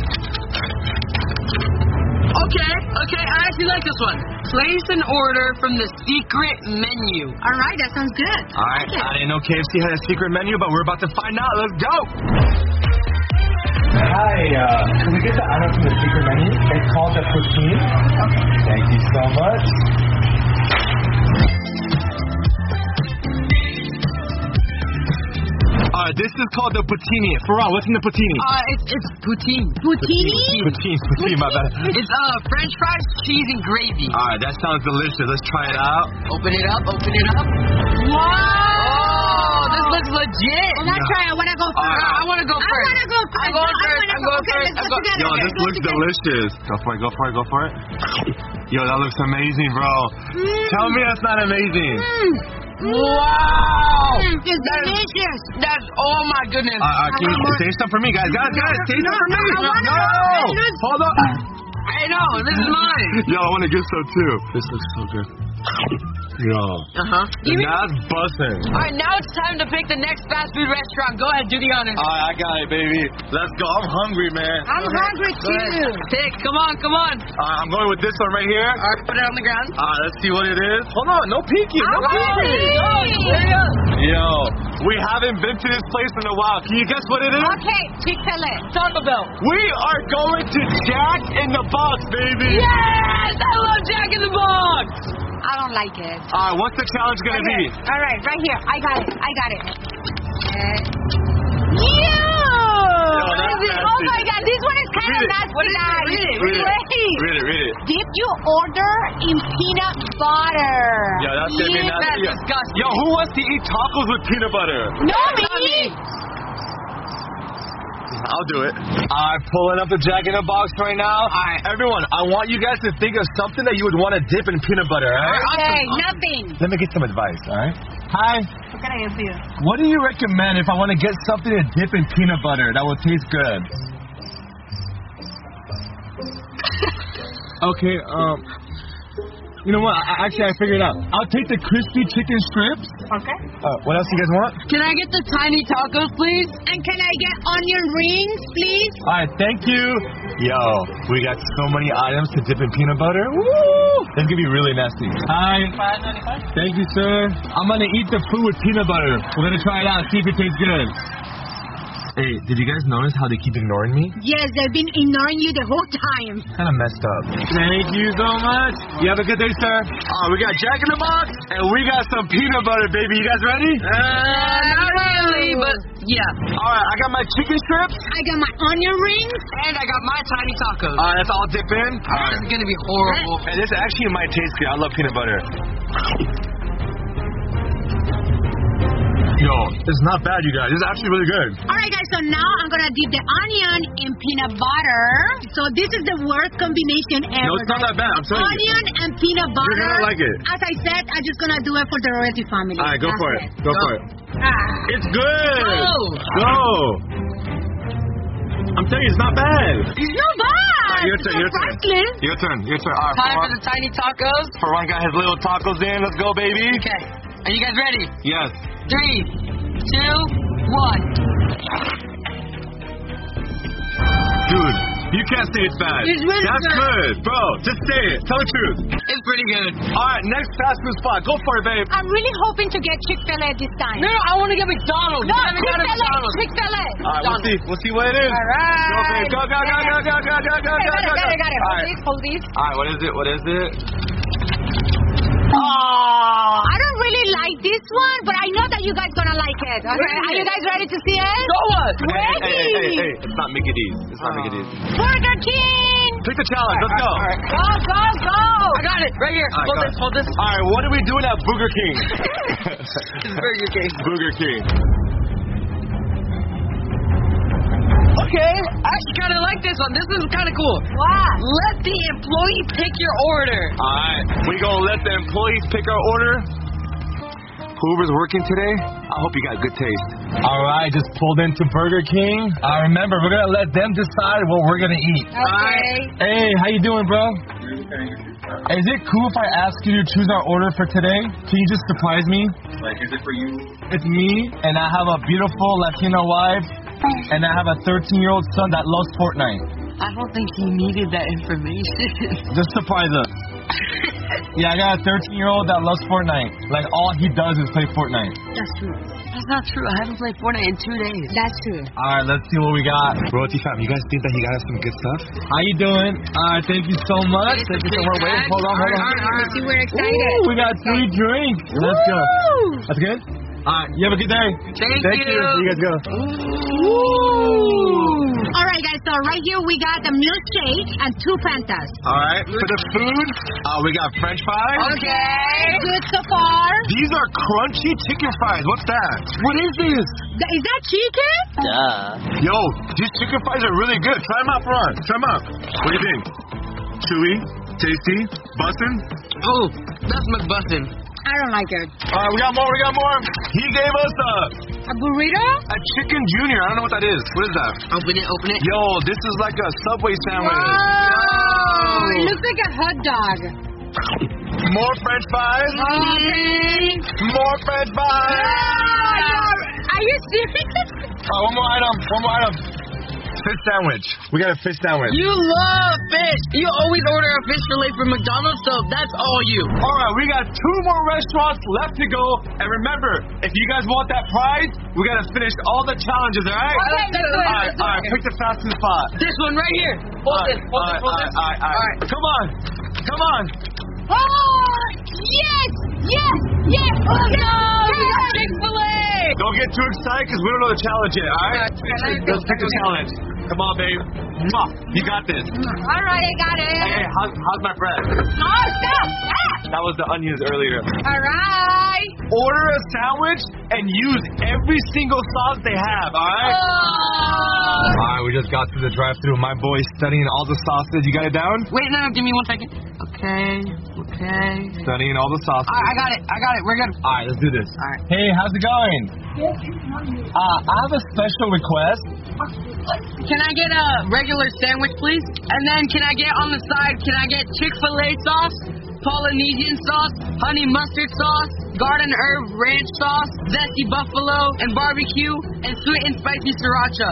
Okay, I actually like this one. Place an order from the secret menu. All right, that sounds good. Alright, I didn't know KFC had a secret menu, but we're about to find out. Let's go! Hi, can we get the item from the secret menu? It's called the poutine. Okay. Thank you so much. This is called the poutine. Ferran, what's in the poutine? It's poutine. Poutine, my bad. It's French fries, cheese, and gravy. Alright, that sounds delicious. Let's try it out. Open it up. Wow. Oh, this looks legit. Well, let's try it. I want to go first. I want to go first. I'm going first. Yo, this looks delicious. Go for it. Yo, that looks amazing, bro. Tell me that's not amazing. Wow! It's delicious. That's, oh my goodness. Can you taste some for me, guys? Guys, taste some for me. No! Hold on. I know, this is mine. Yo, I want to get some too. This looks so good. Yo. That's bussin'. Alright, now it's time to pick the next fast food restaurant. Go ahead, do the honors. Alright, I got it, baby. Let's go. I'm hungry, man. I'm hungry too. Pick, come on. I'm going with this one right here. Alright, put it on the ground. Alright, let's see what it is. Hold on, no peeking. No peeking. Yo, we haven't been to this place in a while. Can you guess what it is? Okay, Chick-fil-A. Taco Bell. We are going to Jack in the Box, baby. Yes! I love Jack in the Box. I don't like it. Alright, what's the challenge gonna be? All right, right here. I got it. Oh my God, this one is kind of nasty. What is it? Read it. Did you order in peanut butter? Yeah, that's gonna be nasty. That's disgusting. Yo, who wants to eat tacos with peanut butter? No, me. I'll do it. I'm pulling up the Jack in the Box right now. Alright, everyone, I want you guys to think of something that you would want to dip in peanut butter, alright? Okay, nothing. Let me get some advice, alright? Hi. What can I do for you? What do you recommend if I want to get something to dip in peanut butter that will taste good? Okay, you know what? I figured it out. I'll take the crispy chicken strips. Okay. What else you guys want? Can I get the tiny tacos, please? And can I get onion rings, please? Alright, thank you. Yo, we got so many items to dip in peanut butter. Woo! That's gonna be really nasty. Hi. $5.95. Thank you, sir. I'm gonna eat the food with peanut butter. We're gonna try it out, see if it tastes good. Hey, did you guys notice how they keep ignoring me? Yes, they've been ignoring you the whole time. Kind of messed up. Thank you so much. You have a good day, sir. We got Jack in the Box, and we got some peanut butter, baby. You guys ready? Not really, but yeah. Alright, I got my chicken strips. I got my onion rings. And I got my tiny tacos. Alright, that's all dip in. This is gonna be horrible. And this actually might taste good. I love peanut butter. Yo, it's not bad, you guys. It's actually really good. All right, guys, so now I'm going to dip the onion in peanut butter. So this is the worst combination ever. No, it's not that bad. I'm telling you. Onion and peanut butter. You're going to like it. As I said, I'm just going to do it for the royalty family. All right, go for it. Go for it. It's good. Go. I'm telling you, it's not bad. It's not bad. Your turn. Your turn. All right, time for the tiny tacos. Farhan got his little tacos in. Let's go, baby. Okay. Are you guys ready? Yes. 3, 2, 1. Dude, you can't say it's bad. It's really That's good. Bro, just say it. Tell the truth. It's pretty good. Alright, next fast food spot. Go for it, babe. I'm really hoping to get Chick-fil-A this time. No, I want to get McDonald's. No, I haven't got Chick-fil-A. McDonald's. Chick-fil-A. Alright, we'll see what it is. All right. Go, babe. Go. Got it. Hold these. Alright, what is it? Oh, I don't really like this one, but I know that you guys gonna like it. Okay, are you guys ready to see it? Go on. Ready? Hey, it's not Mickey D's. Burger King. Take the challenge. Let's go. Go. I got it right here. Hold this. Alright, what are we doing at Burger King? Burger King. Burger King. Okay, I actually kind of like this one. This is kind of cool. What? Let the employee pick your order. Alright, we gonna let the employees pick our order. Whoever's working today, I hope you got good taste. Alright, just pulled into Burger King. Remember, we're gonna let them decide what we're gonna eat. Okay. Hey, how you doing, bro? Is it cool if I ask you to choose our order for today? Can you just surprise me? Like, is it for you? It's me, and I have a beautiful Latina wife, and I have a 13-year-old son that loves Fortnite. I don't think he needed that information. Just surprise us. Yeah, I got a 13-year-old that loves Fortnite. Like, all he does is play Fortnite. That's true. That's not true. I haven't played Fortnite in 2 days. That's true. Alright, let's see what we got. Royalty fam, you guys think that he got us some good stuff? How you doing? Alright, thank you so much. Thank you so much. Wait, hold on. See, we're excited. Ooh, we got 3 drinks. Let's go. That's good? Alright, you have a good day. Thank you. You guys go. All right, guys, so right here we got the milkshake and 2 Fantas. Alright, for the food, we got French fries. Okay. Good so far. These are crunchy chicken fries. What's that? What is this? Is that chicken? Yo, these chicken fries are really good. Try them out, Ron. Try them out. What do you think? Chewy? Tasty? Bussin'? Oh, that's McBussin'. I don't like it. Alright, we got more. He gave us a burrito? A chicken junior. I don't know what that is. What is that? Open it. Yo, this is like a Subway sandwich. Wow. It looks like a hot dog. More French fries. More French fries. Are you serious? One more item. Fish sandwich. We got a fish sandwich. You love fish. You always order a fish fillet from McDonald's, so that's all you. All right, we got 2 more restaurants left to go. And remember, if you guys want that prize, we got to finish all the challenges, all right? Okay, All right, pick the fastest spot. This one right here. Hold this. All right. Come on. Oh, yes. Oh, no, we got Chick-fil-A. Don't get too excited because we don't know the challenge yet, all right? Let's pick the challenge. Come on, babe. Mwah. You got this. All right, I got it. Hey, how's my bread? No, stop. That was the onions earlier. All right. Order a sandwich and use every single sauce they have, all right? All right, we just got to the drive-thru. My boy's studying all the sauces. You got it down? Wait, no, give me 1 second. Okay. Studying all the sauces. I got it. We're good. All right, let's do this. All right. Hey, how's it going? I have a special request. Can I get a regular sandwich, please? And then can I get on the side, can I get Chick-fil-A sauce, Polynesian sauce, honey mustard sauce, garden herb ranch sauce, zesty buffalo, and barbecue, and sweet and spicy sriracha?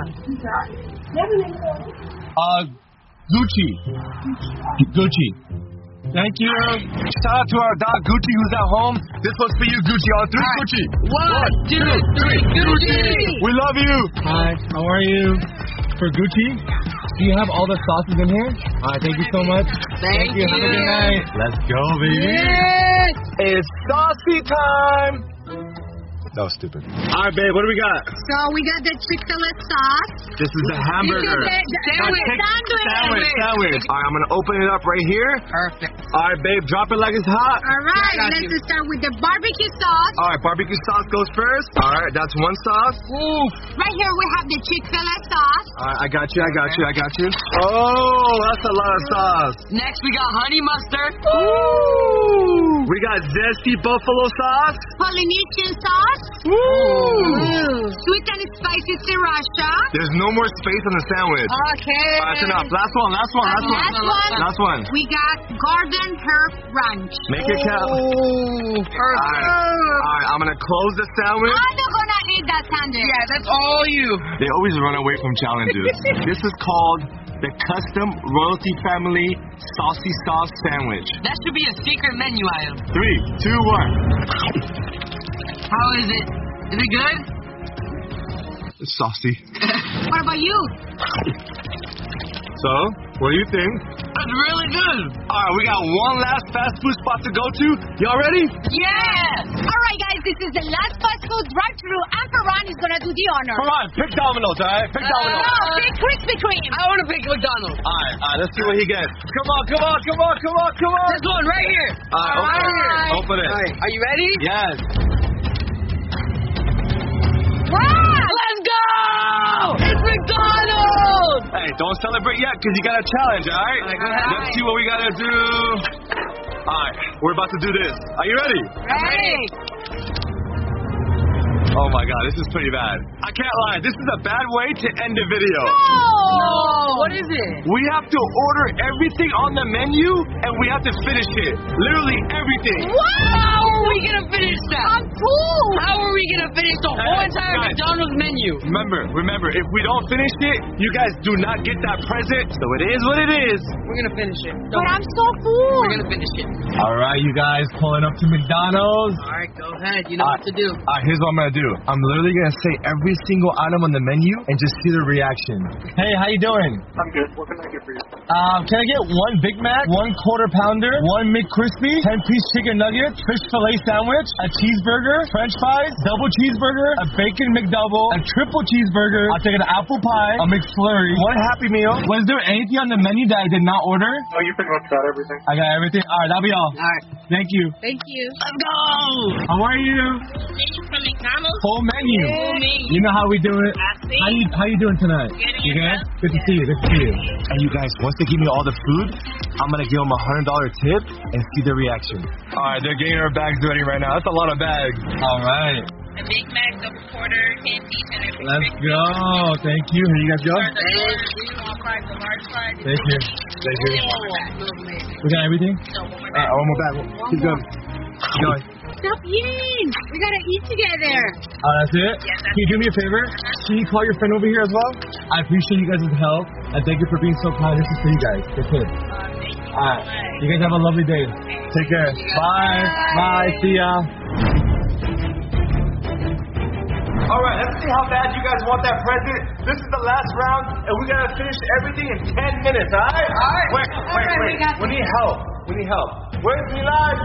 Gucci. Thank you. Shout out to our dog Gucci who's at home. This one's for you, Gucci. On 3, right. Gucci. 1, 2, 3, Gucci. We love you. Hi, how are you? For Gucci, do you have all the sauces in here? All right, thank you so much. Thank you. Have a good night. Let's go, baby. Yes. It's saucy time. That was stupid. All right, babe, what do we got? So we got the Chick-fil-A sauce. This is the hamburger. Sandwich. All right, I'm going to open it up right here. Perfect. All right, babe, drop it like it's hot. All right, let's start with the barbecue sauce. All right, barbecue sauce goes first. All right, that's one sauce. Ooh. Right here we have the Chick-fil-A sauce. All right, I got you. Oh, that's a lot of sauce. Next we got honey mustard. Ooh. We got zesty buffalo sauce. Polynesian sauce. Ooh. Sweet and spicy sriracha. There's no more space on the sandwich. Okay. That's enough. Last one. We got garden herb ranch. Make it count. Ooh. Perfect. All right, I'm going to close the sandwich. I'm not gonna eat that sandwich. Yeah, that's all you. They always run away from challenges. This is called the Custom Royalty Family Saucy Sauce Sandwich. That should be a secret menu item. 3, 2, 1. How is it? Is it good? It's saucy. What about you? So, what do you think? That's really good. All right, we got one last fast food spot to go to. Y'all ready? Yes. All right, guys, this is the last fast food drive-thru, and Ferran is gonna do the honor. Ferran, pick Domino's, all right? Pick Domino's. No, pick Krispy Kreme. I want to pick McDonald's. All right, let's see what he gets. Come on. This one right here. All right, open it. Right. Are you ready? Yes. Wow! Let's go! It's McDonald's! Hey, don't celebrate yet because you got a challenge, all right? Let's see what we got to do. All right, we're about to do this. Are you ready? Ready. Oh my God, this is pretty bad. I can't lie, this is a bad way to end the video. No! What is it? We have to order everything on the menu and we have to finish it. Literally everything. What? How are we gonna finish that? I'm full. How are we gonna finish the whole entire McDonald's menu? Remember, if we don't finish it, you guys do not get that present. So it is what it is. We're gonna finish it. But I'm so full. We're gonna finish it. All right, you guys, pulling up to McDonald's. All right, go ahead. You know what to do. Here's what I'm gonna do. I'm literally gonna say every single item on the menu and just see the reaction. Hey, how you doing? I'm good. What can I get for you? Can I get 1 Big Mac, 1 Quarter Pounder, 1 McCrispy, 10-piece chicken nuggets, fish fillet sandwich, a cheeseburger, French fries, double cheeseburger, a bacon McDouble, a triple cheeseburger. I'll take an apple pie, a McFlurry, 1 Happy Meal. Was there anything on the menu that I did not order? Oh, you pretty much got everything. I got everything. All right, that'll be all. All right. Thank you. Thank you. Let's go! How are you? From McDonald's. Full menu. Full menu. You know how we do it. I see. How you doing tonight? Good. You good? Good to see you. And you guys, once they give me all the food, I'm gonna give them a $100 tip and see their reaction. All right, they're getting our bags ready right now. That's a lot of bags. All right. The Big Mac, double quarter, 10 piece, and everything. Let's go. Thank you. Here you guys go. Thank you. Thank you. We got everything? One more bag. Keep going. Keep going. Stop eating. We gotta eat together. That's it? Can you do me a favor? Can you call your friend over here as well? I appreciate you guys' help. And thank you for being so kind. This is for you guys. Good kid. Alright. You guys have a lovely day. Take care. Bye. Bye. See ya. Alright, let's see how bad you guys want that present. This is the last round, and we gotta finish everything in 10 minutes, alright? Alright. Wait. We need help. Where's Milan?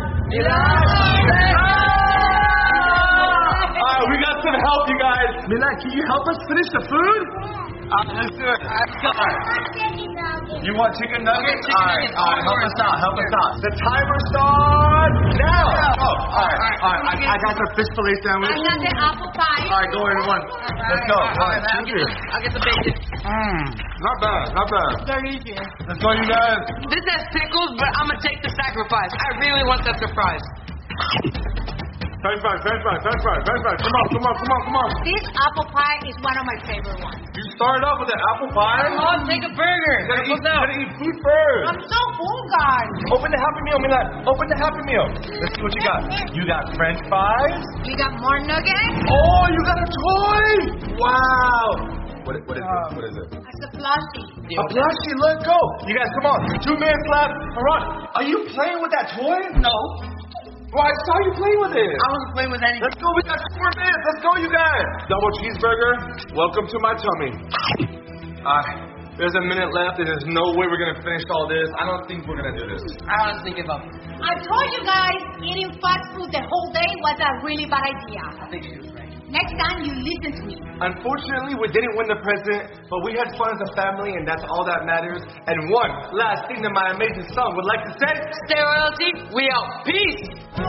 Alright, we got some help, you guys. Milan, can you help us finish the food? Let's do it. You want chicken nuggets? Alright, help us out. The timer starts now. Alright, I got the fish fillet sandwich. I got the apple pie. Alright, go everyone. Let's go. I'll get the bacon. Not bad. Very easy. Let's go, you guys. This has pickles, but I'm gonna take the sacrifice. I really want that surprise. French fries. Come on. This apple pie is one of my favorite ones. You started off with an apple pie? Come on, take a burger. You gotta eat food first. I'm so full, guys. Open the Happy Meal, Milan. Open the Happy Meal. Let's see what you got. You got French fries. We got more nuggets. Oh, you got a toy. Wow. What is it? It's a plushie. A plushie, let's go. You guys, come on. 2 minutes left. Haran, are you playing with that toy? No. Well, I saw you playing with it. I wasn't playing with anything. Let's go. We got 4 minutes. Let's go, you guys. Double cheeseburger. Welcome to my tummy. There's a minute left, and there's no way we're going to finish all this. I don't think we're going to do this. I honestly give up. I told you guys, eating fast food the whole day was a really bad idea. I think she was right. Next time, you listen to me. Unfortunately, we didn't win the present, but we had fun as a family, and that's all that matters. And one last thing that my amazing son would like to say. Stay royalty. We out. Peace.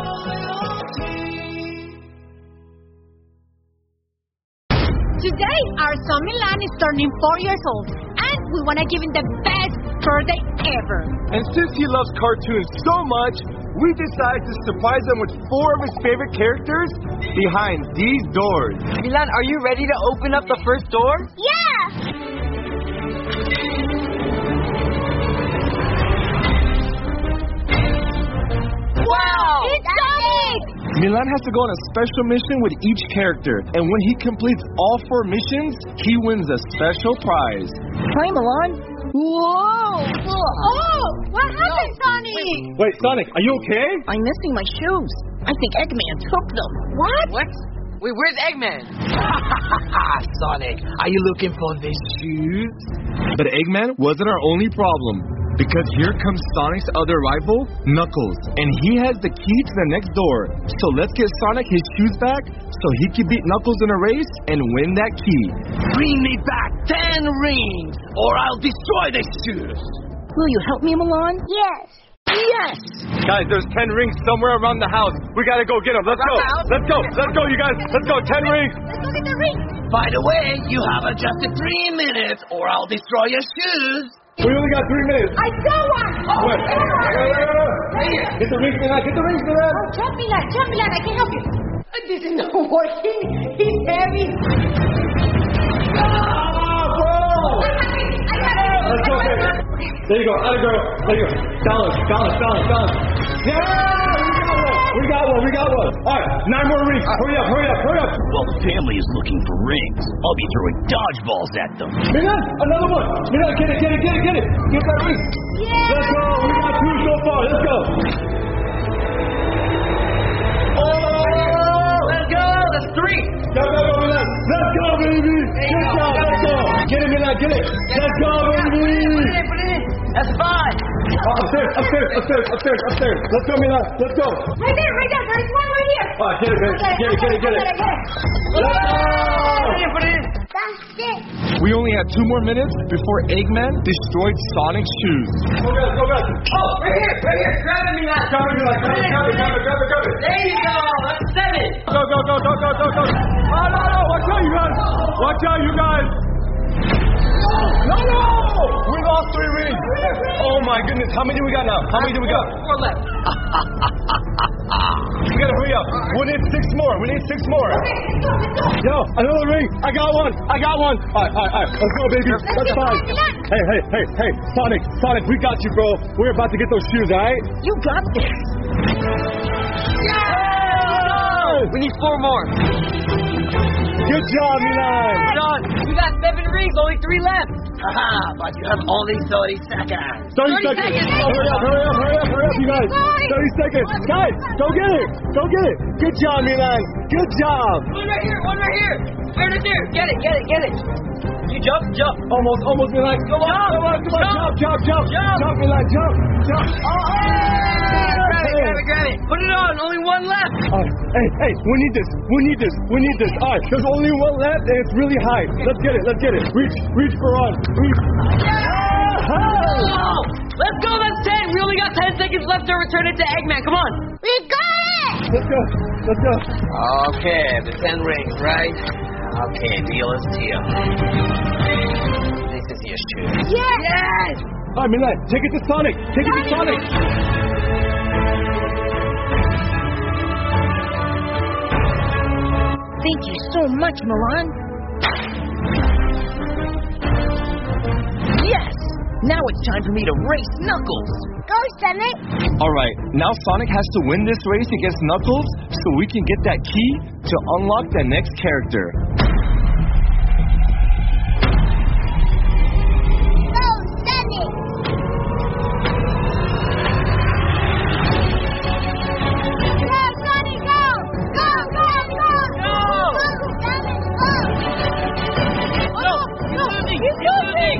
Today, our son Milan is turning 4 years old, and we want to give him the best birthday ever. And since he loves cartoons so much, we decided to surprise him with 4 of his favorite characters behind these doors. Milan, are you ready to open up the first door? Yeah! Wow! It's Sonic! Milan has to go on a special mission with each character, and when he completes all 4 missions, he wins a special prize. Hi, Milan. Whoa! Oh! What happened, Sonic? Wait, Sonic, are you okay? I'm missing my shoes. I think Eggman took them. What? Wait, where's Eggman? Sonic, are you looking for these shoes? But Eggman wasn't our only problem, because here comes Sonic's other rival, Knuckles, and he has the key to the next door. So let's get Sonic his shoes back so he can beat Knuckles in a race and win that key. Bring me back 10 rings, or I'll destroy the shoes. Will you help me, Milan? Yes. Yes! Guys, there's 10 rings somewhere around the house. We gotta go get them. Let's go. Let's go. Let's go, you guys. Let's go. 10 rings. Let's go get the rings. By the way, you have adjusted 3 minutes, or I'll destroy your shoes. We only got 3 minutes. I saw one! Wait. Get the rings, Milan. Get the rings, Milan. Oh, jump, Milan. I can help you. This is not working. He's heavy. Let's go, baby. There you go. Other girl. There you go. Balance. Yeah! We got one. All right, 9 more rings. Hurry up. While the family is looking for rings, I'll be throwing dodgeballs at them. Milan, another one. Milan, get it. Get that ring. Yeah! Let's go. We got 2 so far. Let's go. Oh! Let's go. That's 3. Go, Milan. Let's go, baby. Good job. Let's go. Get it, Milan. Get it. Let's go, baby. Put it in. That's 5. Upstairs. Let's go, Milan. Let's go. Right there. There's one right here. All right, get it. Get it. Let's go. Put it in. That's it. We only had 2 more minutes before Eggman destroyed Sonic's shoes. Go, guys. Oh, right here. Grab it, Milan. Grab it. There you go. That's 7. Go. Oh, no. Watch out, you guys. No. We lost lost 3 rings. Oh my goodness. How many do we got now? How many do we got? 4 left. We gotta hurry up. We need 6 more. We need 6 more. Yo, another ring. I got one. All right. Let's go, baby. That's fine. Hey. Sonic, we got you, bro. We're about to get those shoes, all right? You got this. Yeah! We need 4 more. Good job, Milan. Hold on. We got 7 rings, only 3 left. Haha, but you have only 30 seconds. 30 seconds. Hurry up, you guys. 30 seconds. Guys, go get it. Good job, Milan. Good job. One right here. Right there. Get it. You jump. Almost, Milan. Come on. Jump, Milan, jump. Grab it. Put it on. Only 1 left. Hey, we need this. All right, there's only 1 left, and it's really high. Let's get it. Reach for on. Reach. Oh, let's go. That's 10. We only got 10 seconds left to return it to Eggman. Come on. We got it! Let's go. Okay, the 10 rings, right? Okay, deal is deal. This is your shoe. Yes! All right, Milan, take it to Sonic. Thank you so much, Milan. Yes! Now it's time for me to race Knuckles. Go, Sonic. Alright, now Sonic has to win this race against Knuckles so we can get that key to unlock the next character. Go, Sonic. Go, Sonic, go. Go, Sonic, go. He's losing.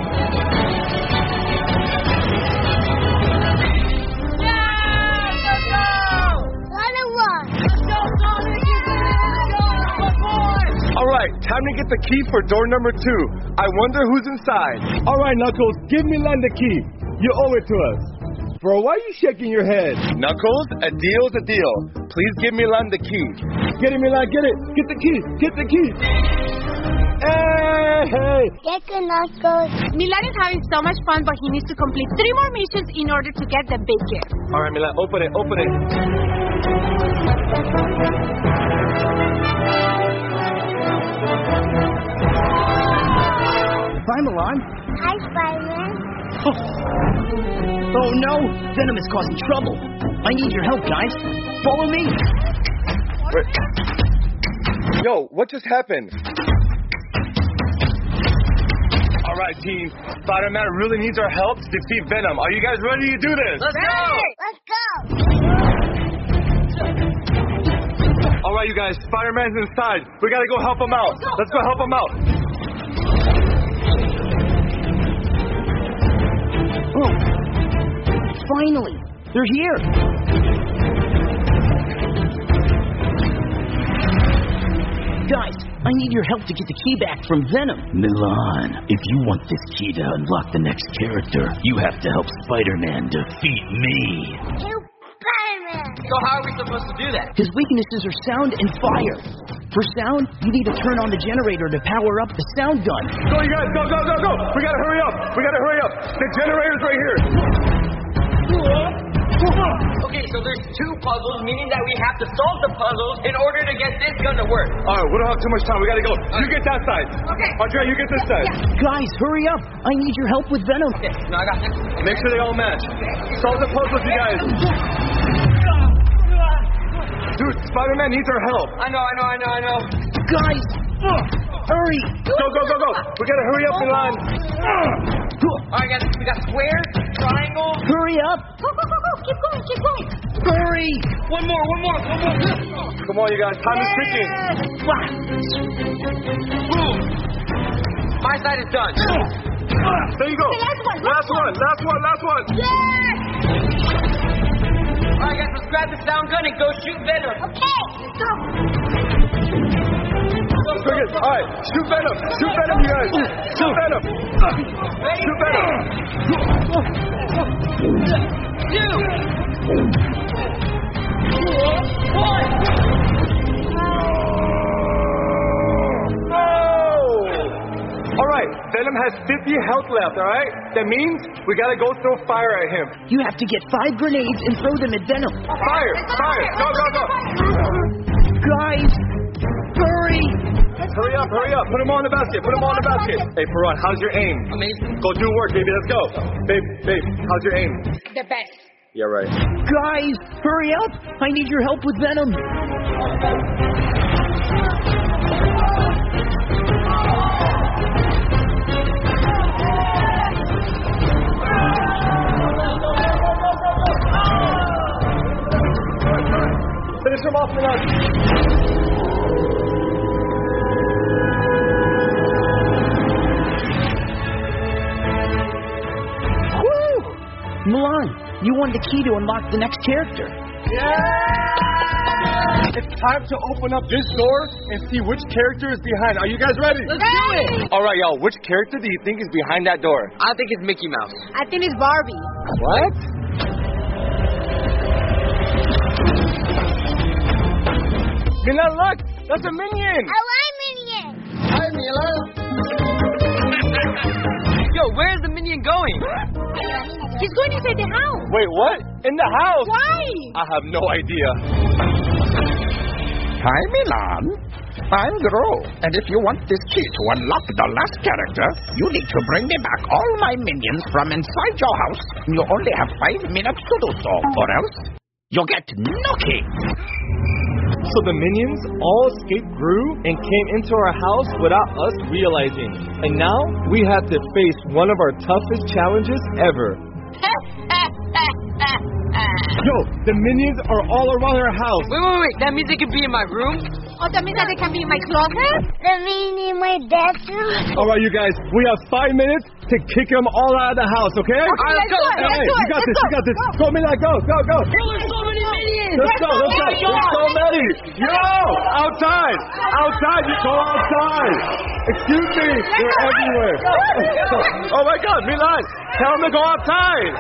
Alright, time to get the key for door number 2. I wonder who's inside. Alright, Knuckles, give Milan the key. You owe it to us. Bro, why are you shaking your head? Knuckles, a deal's a deal. Please give Milan the key. Get it, Milan, get it. Get the key. Hey! Get the Knuckles. Milan is having so much fun, but he needs to complete 3 more missions in order to get the big gift. Alright, Milan, open it. Hi, Milan. Hi, Spider-Man. Oh no! Venom is causing trouble. I need your help, guys. Follow me. Wait. Yo, what just happened? Alright, team. Spider-Man really needs our help to defeat Venom. Are you guys ready to do this? Let's go. Alright, you guys. Spider-Man's inside. We gotta go help him out. Let's go help him out. Oh. Finally, they're here. Guys, I need your help to get the key back from Venom. Milan, if you want this key to unlock the next character, you have to help Spider-Man defeat me. Spider-Man. So how are we supposed to do that? His weaknesses are sound and fire. For sound, you need to turn on the generator to power up the sound gun. Go, you guys, go. We gotta hurry up. The generator's right here. Okay, so there's 2 puzzles, meaning that we have to solve the puzzles in order to get this gun to work. Alright, we don't have too much time. We gotta go. You get that side. Okay. Andrea, you get this side. Guys, hurry up. I need your help with Venom. Okay, no, I got this. Make sure they all match. Solve the puzzles, you guys. Dude, Spider-Man needs our help. I know. Guys, hurry. Go. We gotta hurry up, Milan. Alright, guys, we got square, triangle. Hurry up. Go. Keep going. Hurry. One more. Come on, you guys. Time is ticking. Boom. My side is done. There you go. Last one. Yes! Alright, guys, let's grab the sound gun and go shoot Venom. Okay, go. Alright, shoot Venom, you guys. Shoot Venom. Ready? Shoot Venom. 2, 1. Alright, Alright, Venom has 50 health left, alright? That means we gotta go throw fire at him. You have to get 5 grenades and throw them at Venom. Fire! Fire! Go, go, go! Guys, hurry! Hurry up, hurry up. Put him on the basket. Put him on the basket. Hey, Faran, how's your aim? Amazing. Go do work, baby. Let's go. Babe, how's your aim? The best. Yeah, right. Guys, hurry up! I need your help with Venom. Finish him off, Milan. Milan, you won the key to unlock the next character. Yeah! It's time to open up this door and see which character is behind. Are you guys ready? Let's do it. All right, y'all. Which character do you think is behind that door? I think it's Mickey Mouse. I think it's Barbie. What? Milan, look! That's a minion! I like Minion. Hi, Mila. Yo, where's the minion going? He's going inside the house. Wait, what? In the house? Why? I have no idea. Hi, Milan. I'm Gro, and if you want this key to unlock the last character, you need to bring me back all my minions from inside your house. You only have 5 minutes to do so, or else you'll get no key. So the minions all escaped Gru and came into our house without us realizing. And now we have to face one of our toughest challenges ever. Yo, the minions are all around our house. Wait. That means they could be in my room? Oh, that means that they can be in my closet? The Minion in my bedroom. All right, you guys, we have 5 minutes to kick them all out of the house, okay? Okay, let's do it. Hey, you got this. Go, Milan, go. There's so many minions. Let's go. There's so many. Yo, outside. You go outside. Excuse me. They're everywhere. Oh my God, Milan, tell them to go outside.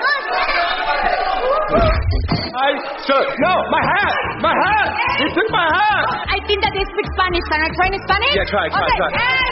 No, my hat. You took my hat. I think that they speak Spanish. Can I try in Spanish? Yeah, try. Okay. Hey,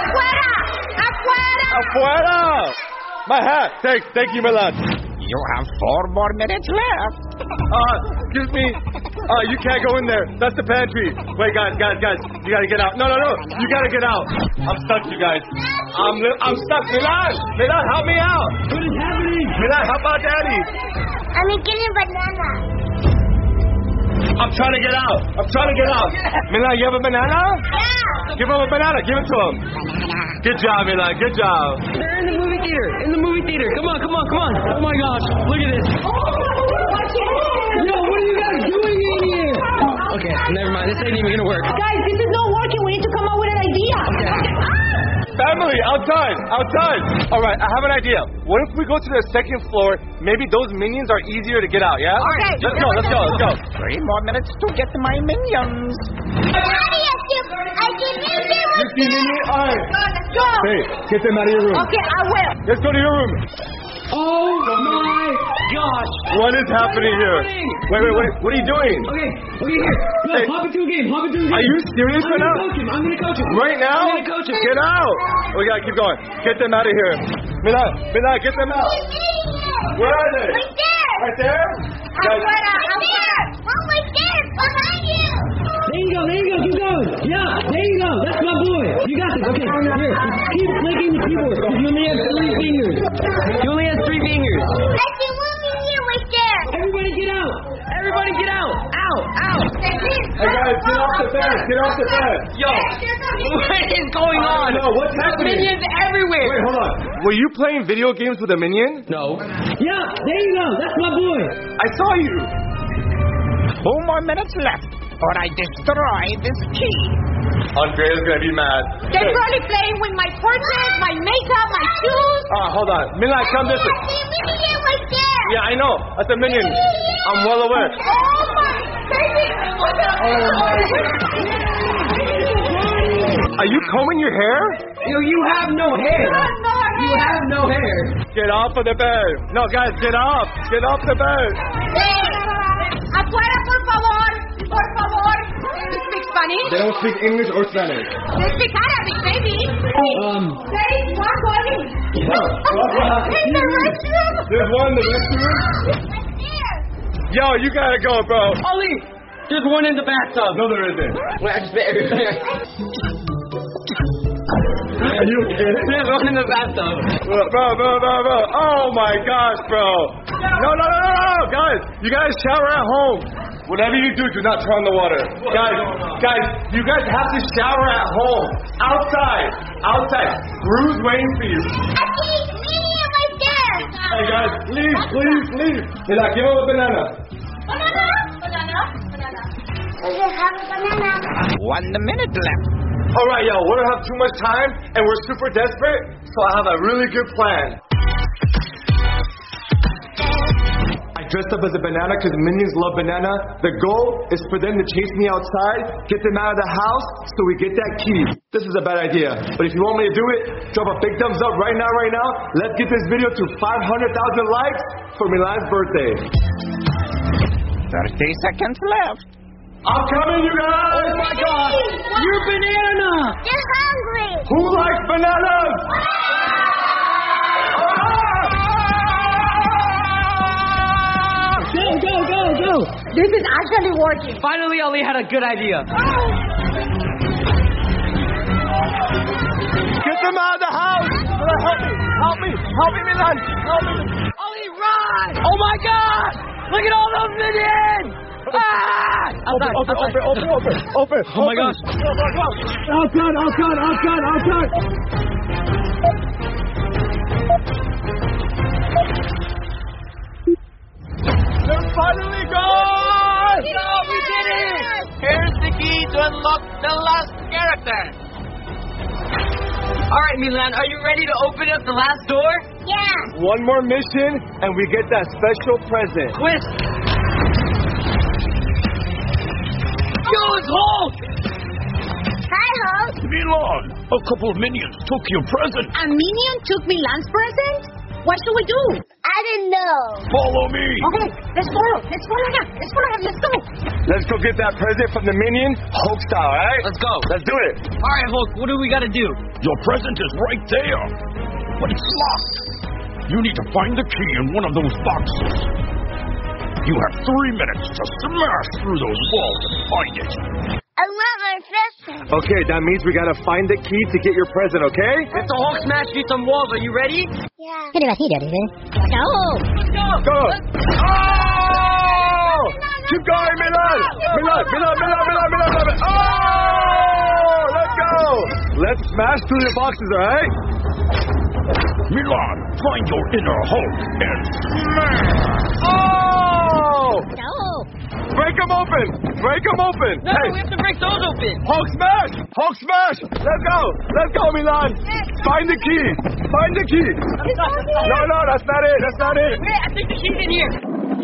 afuera. My hat. Thank you, Milan. You have 4 more minutes left. Excuse me. You can't go in there. That's the pantry. Wait, guys. You gotta get out. No. You gotta get out. I'm stuck, you guys. I'm stuck. Milan, help me out. What is happening? Milan, help out Daddy. I'm eating a banana. I'm trying to get out. Milan, you have a banana? Yeah. Give him a banana. Give it to him. Good job, Milan. Good job. They're in the movie theater. Come on. Oh my gosh, look at this. Yo, what are you guys doing in here? Okay, never mind. This ain't even gonna work. Guys, this is not working. We need to come up with an idea. Family, outside. All right, I have an idea. What if we go to the 2nd floor? Maybe those minions are easier to get out, yeah? Okay. Let's go. 3 more minutes to get my minions. Daddy, I can use it. You see minion? All right. Let's go. Hey, get them out of your room. Okay, I will. Let's go to your room. Oh my gosh. What is happening here? Wait. What are you doing? Okay, here. Go, Hey. hop into a game. Are you serious right now? I'm gonna coach him. Right now? I'm gonna coach him. Get out. We gotta keep going. Get them out of here. Milan, get them out. Where are they? Right there. Right there? Afuera. Oh, right there. Behind you. There you go. Keep going. Yeah, there you go. That's my boy. You got this. Okay, here. Keep clicking the keyboard. You only have 3 fingers. I see one Minion right there. Everybody get out. Ow. Hey guys, get off the bed. Yo, what is going on? No, what's happening? Minions everywhere. Wait, hold on. Were you playing video games with a minion? No. Yeah, there you go. That's my boy. I saw you. 2 more minutes left, or I destroy this key. Andrea's gonna be mad. They're probably playing with my purses, my makeup, my shoes. Hold on. Milan, come this way. See Minion right there. Yeah, I know. That's a minion. I'm well aware. Oh my baby. Are you combing your hair? Yo, you have no hair. You have no hair. Get off of the bed. No, guys, get off. Get off the bed. Afuera, por favor. You speak Spanish. Johnny. They don't speak English or Spanish. They speak Arabic, baby. There is one going. In the restroom. There's one in the restroom. Yo, you gotta go, bro. Ollie, there's one in the bathtub. No, there isn't. Wait, I just spit everywhere. Are you okay? There's one in the bathtub. Bro. Oh my gosh, bro. No. Guys, you guys shower at home. Whatever you do not turn on the water. Guys, you guys have to shower at home. Outside. Rue's waiting for you. Right there. Hey guys, leave. Hey, like, give him a banana. Banana. Does it have a banana? 1 minute left. Alright, yo, we don't have too much time, and we're super desperate, so I have a really good plan. I dressed up as a banana because minions love banana. The goal is for them to chase me outside, get them out of the house, so we get that key. This is a bad idea, but if you want me to do it, drop a big thumbs up right now. Let's get this video to 500,000 likes for Milan's birthday. 30 seconds left. I'm coming, you guys! Oh my gosh! You're banana! You're hungry! Who likes bananas? Go! This is actually working. Finally, Ollie had a good idea. Get them out of the house! Help me, Milan! Help me! Ollie, run! Oh my God! Look at all those minions! Open! Oh my gosh! Outside! They're finally gone! No, we did it! Here's the key to unlock the last character. All right, Milan, are you ready to open up the last door? Yeah. One more mission, and we get that special present. Twist. Yo, it's Hulk! Hi, Hulk. Milan, a couple of minions took your present. A minion took Milan's present? What should we do? I didn't know. Follow me. Okay, let's follow him. Let's go. Let's go get that present from the minion, Hulk style, alright? Let's go. Let's do it. All right, Hulk, what do we got to do? Your present is right there, but it's locked. You need to find the key in one of those boxes. You have 3 minutes to smash through those walls and find it. I want my present. Okay, that means we gotta find the key to get your present, okay? If the Hulk smash through some walls, are you ready? Yeah. Go! Oh! Keep going, Milan! Oh! Let's go! Let's smash through the boxes, alright? Milan, find your inner Hulk and smash! Oh! Break them open! No, Hey, we have to break those open. Hulk smash! Let's go, Milan! Find the key! No, that's not it! Hey, I think the key's in here.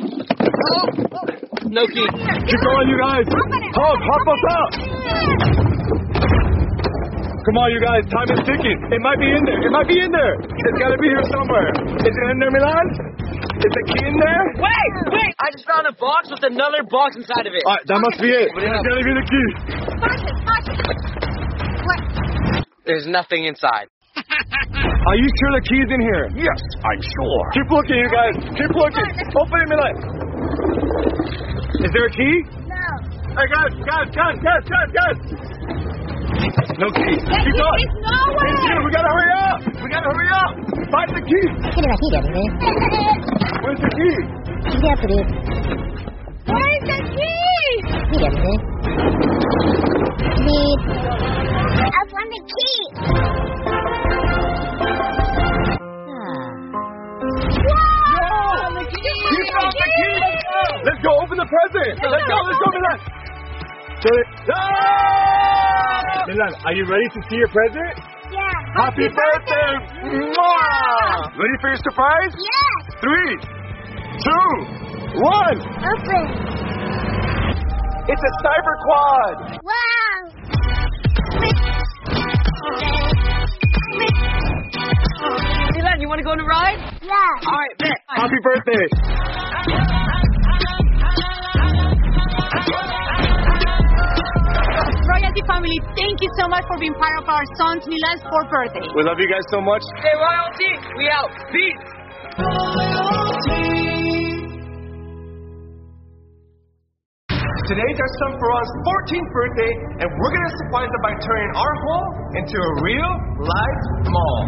No key. Keep going, you guys! Hulk, hop us up! Come on, you guys, time is ticking. It might be in there. It's gotta be here somewhere. Is it in there, Milan? Is the key in there? Wait! I just found a box with another box inside of it. Alright, that must be it. It's gotta be the key. There's nothing inside. Are you sure the key's in here? Yes, I'm sure. Keep looking, you guys. Keep looking. Open it, Milan. Is there a key? No. Hey, guys. No key. Keep going. It's nowhere. It's here. We gotta hurry up. Find the key. Where's the key? Where's the key? I found the key. Whoa! The key! He found the key! Let's go open the present! Let's go, Milan! Milan, are you ready to see your present? Yeah. Happy birthday! Mwah! Ready for your surprise? Yes. 3, 2, 1! Open. It's a cyber quad! Wow. Milan, you want to go on a ride? Yeah. All right, bet. Happy birthday! Royalty family, thank you so much for being part of our son's Milan's 4th birthday. We love you guys so much. Hey, Royalty, we out. Peace. Today's our son Farhan's 14th birthday, and we're gonna surprise him by turning our home into a real life mall.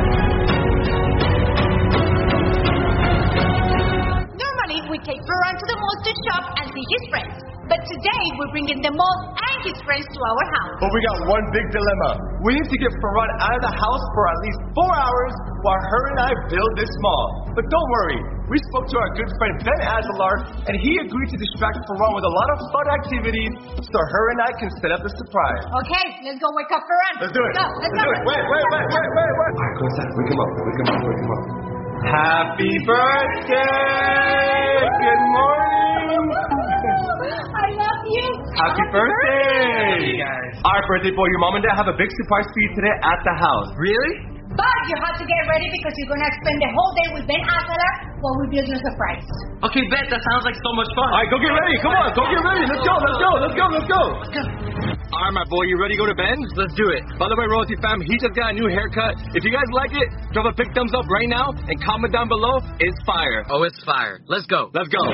Normally, we take Farhan to the mall to shop and see his friends. But today, we're bringing the mall and his friends to our house. But we got one big dilemma. We need to get Farhan out of the house for at least 4 hours while her and I build this mall. But don't worry, we spoke to our good friend Ben Azalar, and he agreed to distract Farhan with a lot of fun activities so her and I can set up the surprise. Okay, let's go wake up Farhan. Let's do it. Let's do it. Wait. Alright, go inside. Wake him up. Happy birthday! Good morning! I love you. Happy birthday! Alright, birthday boy, your mom and dad have a big surprise for you today at the house. Really? But you have to get ready because you're going to spend the whole day with Ben Azalar while we build your surprise. Okay, Bet, that sounds like so much fun. Alright, go get ready. Come on, go get ready. Let's go. Alright, my boy, you ready to go to Ben's? Let's do it. By the way, Royalty fam, he just got a new haircut. If you guys like it, drop a big thumbs up right now and comment down below. It's fire. Oh, it's fire. Let's go. Let's go.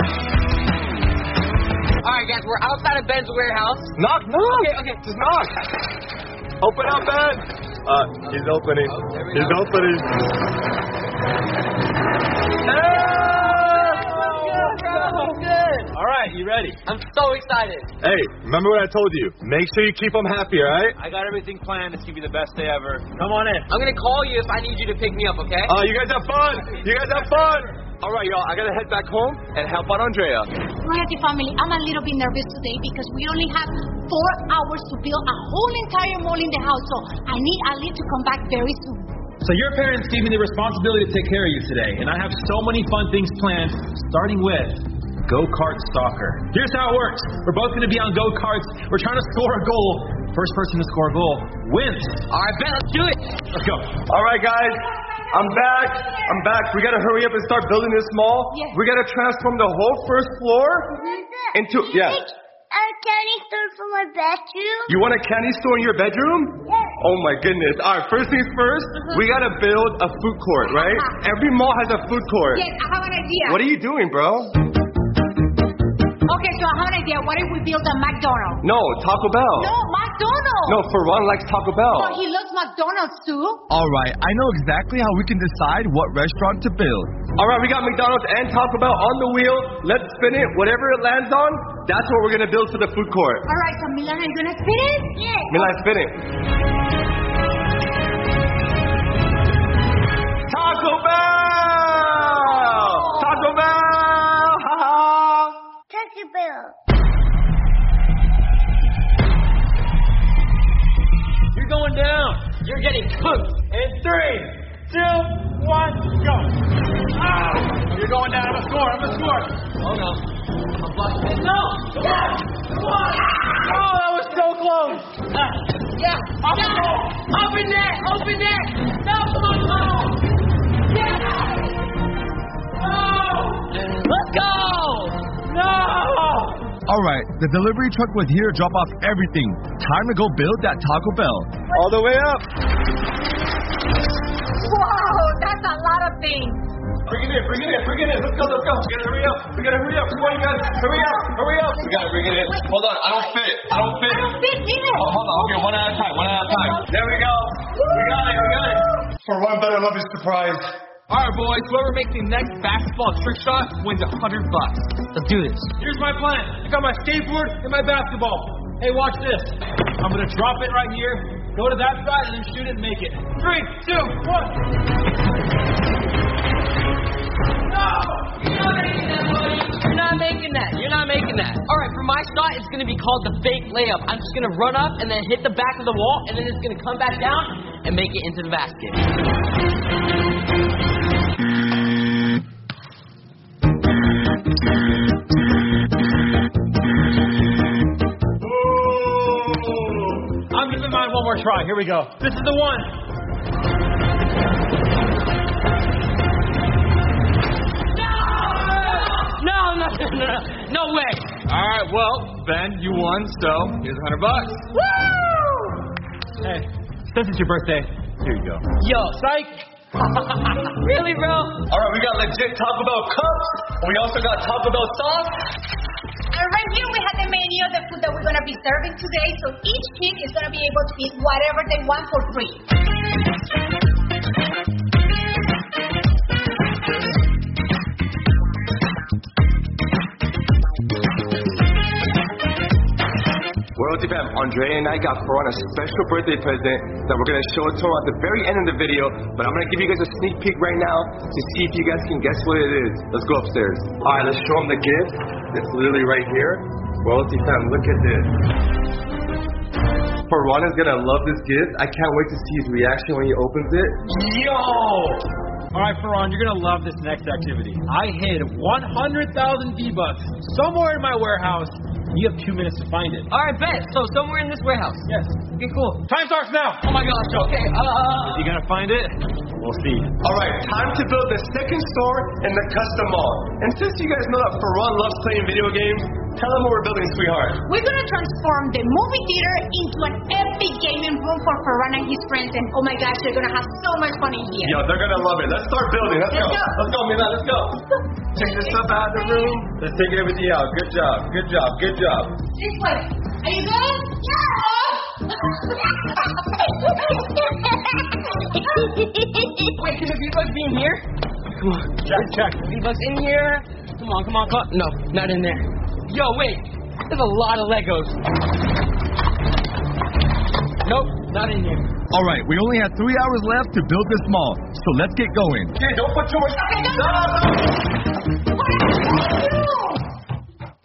Alright, guys, we're outside of Ben's warehouse. Knock. Okay. Just knock. Open up, Ben. He's opening. He's opening. Alright, you ready? I'm so excited. Hey, remember what I told you? Make sure you keep them happy, alright? I got everything planned. It's gonna be the best day ever. Come on in. I'm gonna call you if I need you to pick me up, okay? You guys have fun. Alright, y'all, I gotta head back home and help out Andrea. Royalty family, I'm a little bit nervous today because we only have 4 hours to build a whole entire mall in the house, so I need Ali to come back very soon. So your parents gave me the responsibility to take care of you today, and I have so many fun things planned, starting with Go-Kart Soccer. Here's how it works. We're both going to be on go-karts. We're trying to score a goal. First person to score a goal wins. All right, Ben, let's do it. Let's go. Alright, guys. I'm back. We gotta hurry up and start building this mall. Yes. We gotta transform the whole first floor into... Yeah. A candy store for my bedroom? You want a candy store in your bedroom? Yes. Oh my goodness. Alright, first things first, we gotta build a food court, right? Every mall has a food court. Yes, I have an idea. What are you doing, bro? Okay, so I have an idea. What if we build a McDonald's? No, Taco Bell. No, McDonald's. No, Farhan likes Taco Bell. No, he loves McDonald's too. Alright, I know exactly how we can decide what restaurant to build. Alright, we got McDonald's and Taco Bell on the wheel. Let's spin it. Whatever it lands on, that's what we're gonna build for the food court. Alright, so Milan, are you gonna spin it? Yes. Milan, spin it. Taco Bell! Taco Bell! Taco Bell. You're going down. You're getting cooked. In 3, 2, 1, go. Oh, you're going down. I'm a score. Oh, no. I'm blocking it. No. Come on. Oh, that was so close. Yeah. Open that. No, come on, no. Yeah. No. Let's go. No. Alright, the delivery truck was here to drop off everything. Time to go build that Taco Bell. All the way up. Whoa, that's a lot of things. Bring it in. Let's go. We gotta hurry up. Come on, you guys. Hurry up. We gotta bring it in. Hold on, I don't fit. I don't fit either. Oh, hold on. Okay, one at a time. There we go. We got it. Farhan better love his surprise. Alright, boys, whoever makes the next basketball trick shot wins $100. Let's do this. Here's my plan. I got my skateboard and my basketball. Hey, watch this. I'm going to drop it right here, go to that side, and then shoot it and make it. 3, 2, 1. No! You're not making that. Alright, for my shot, it's going to be called the fake layup. I'm just going to run up and then hit the back of the wall, and then it's going to come back down and make it into the basket. I'm giving mine one more try. Here we go. This is the one. No way. Alright, right, well, Ben, you won, so here's $100. Woo! Hey, since it's your birthday, here you go. Yo, psych. Really, bro? All right, we got legit Taco Bell cups. We also got Taco Bell sauce. And right here we have the menu of the food that we're going to be serving today. So each kid is going to be able to eat whatever they want for free. Royalty fam, Andre and I got Faran a special birthday present that we're going to show it to him at the very end of the video, but I'm going to give you guys a sneak peek right now to see if you guys can guess what it is. Let's go upstairs. Alright, let's show him the gift. It's literally right here. Royalty fam, look at this. Faran is going to love this gift. I can't wait to see his reaction when he opens it. Yo! All right, Faran, you're going to love this next activity. I hid 100,000 V-Bucks somewhere in my warehouse. You have 2 minutes to find it. All right, bet. So somewhere in this warehouse. Yes. Okay, cool. Time starts now. Oh my gosh. Okay. Is he going to find it? We'll see. Alright, time to build the second store in the custom mall. And since you guys know that Faran loves playing video games, tell him what we're building, sweetheart. We're going to transform the movie theater into an epic gaming room for Faran and his friends. And oh my gosh, they're going to have so much fun in here. Yo, they're going to love it. Let's start building. Let's go. Let's go, Mila. Let's go. Take this stuff out of the room. Let's take everything out. Good job. Good job. Good job. This way. Are you good? Yeah! Wait, could the V-Bucks be in here? Come on. Check. V-Bucks in here. Come on, come on, come on. No, not in there. Yo, wait. There's a lot of Legos. Nope, not in here. All right, we only have 3 hours left to build this mall, so let's get going. Okay, don't put too much. Okay, no.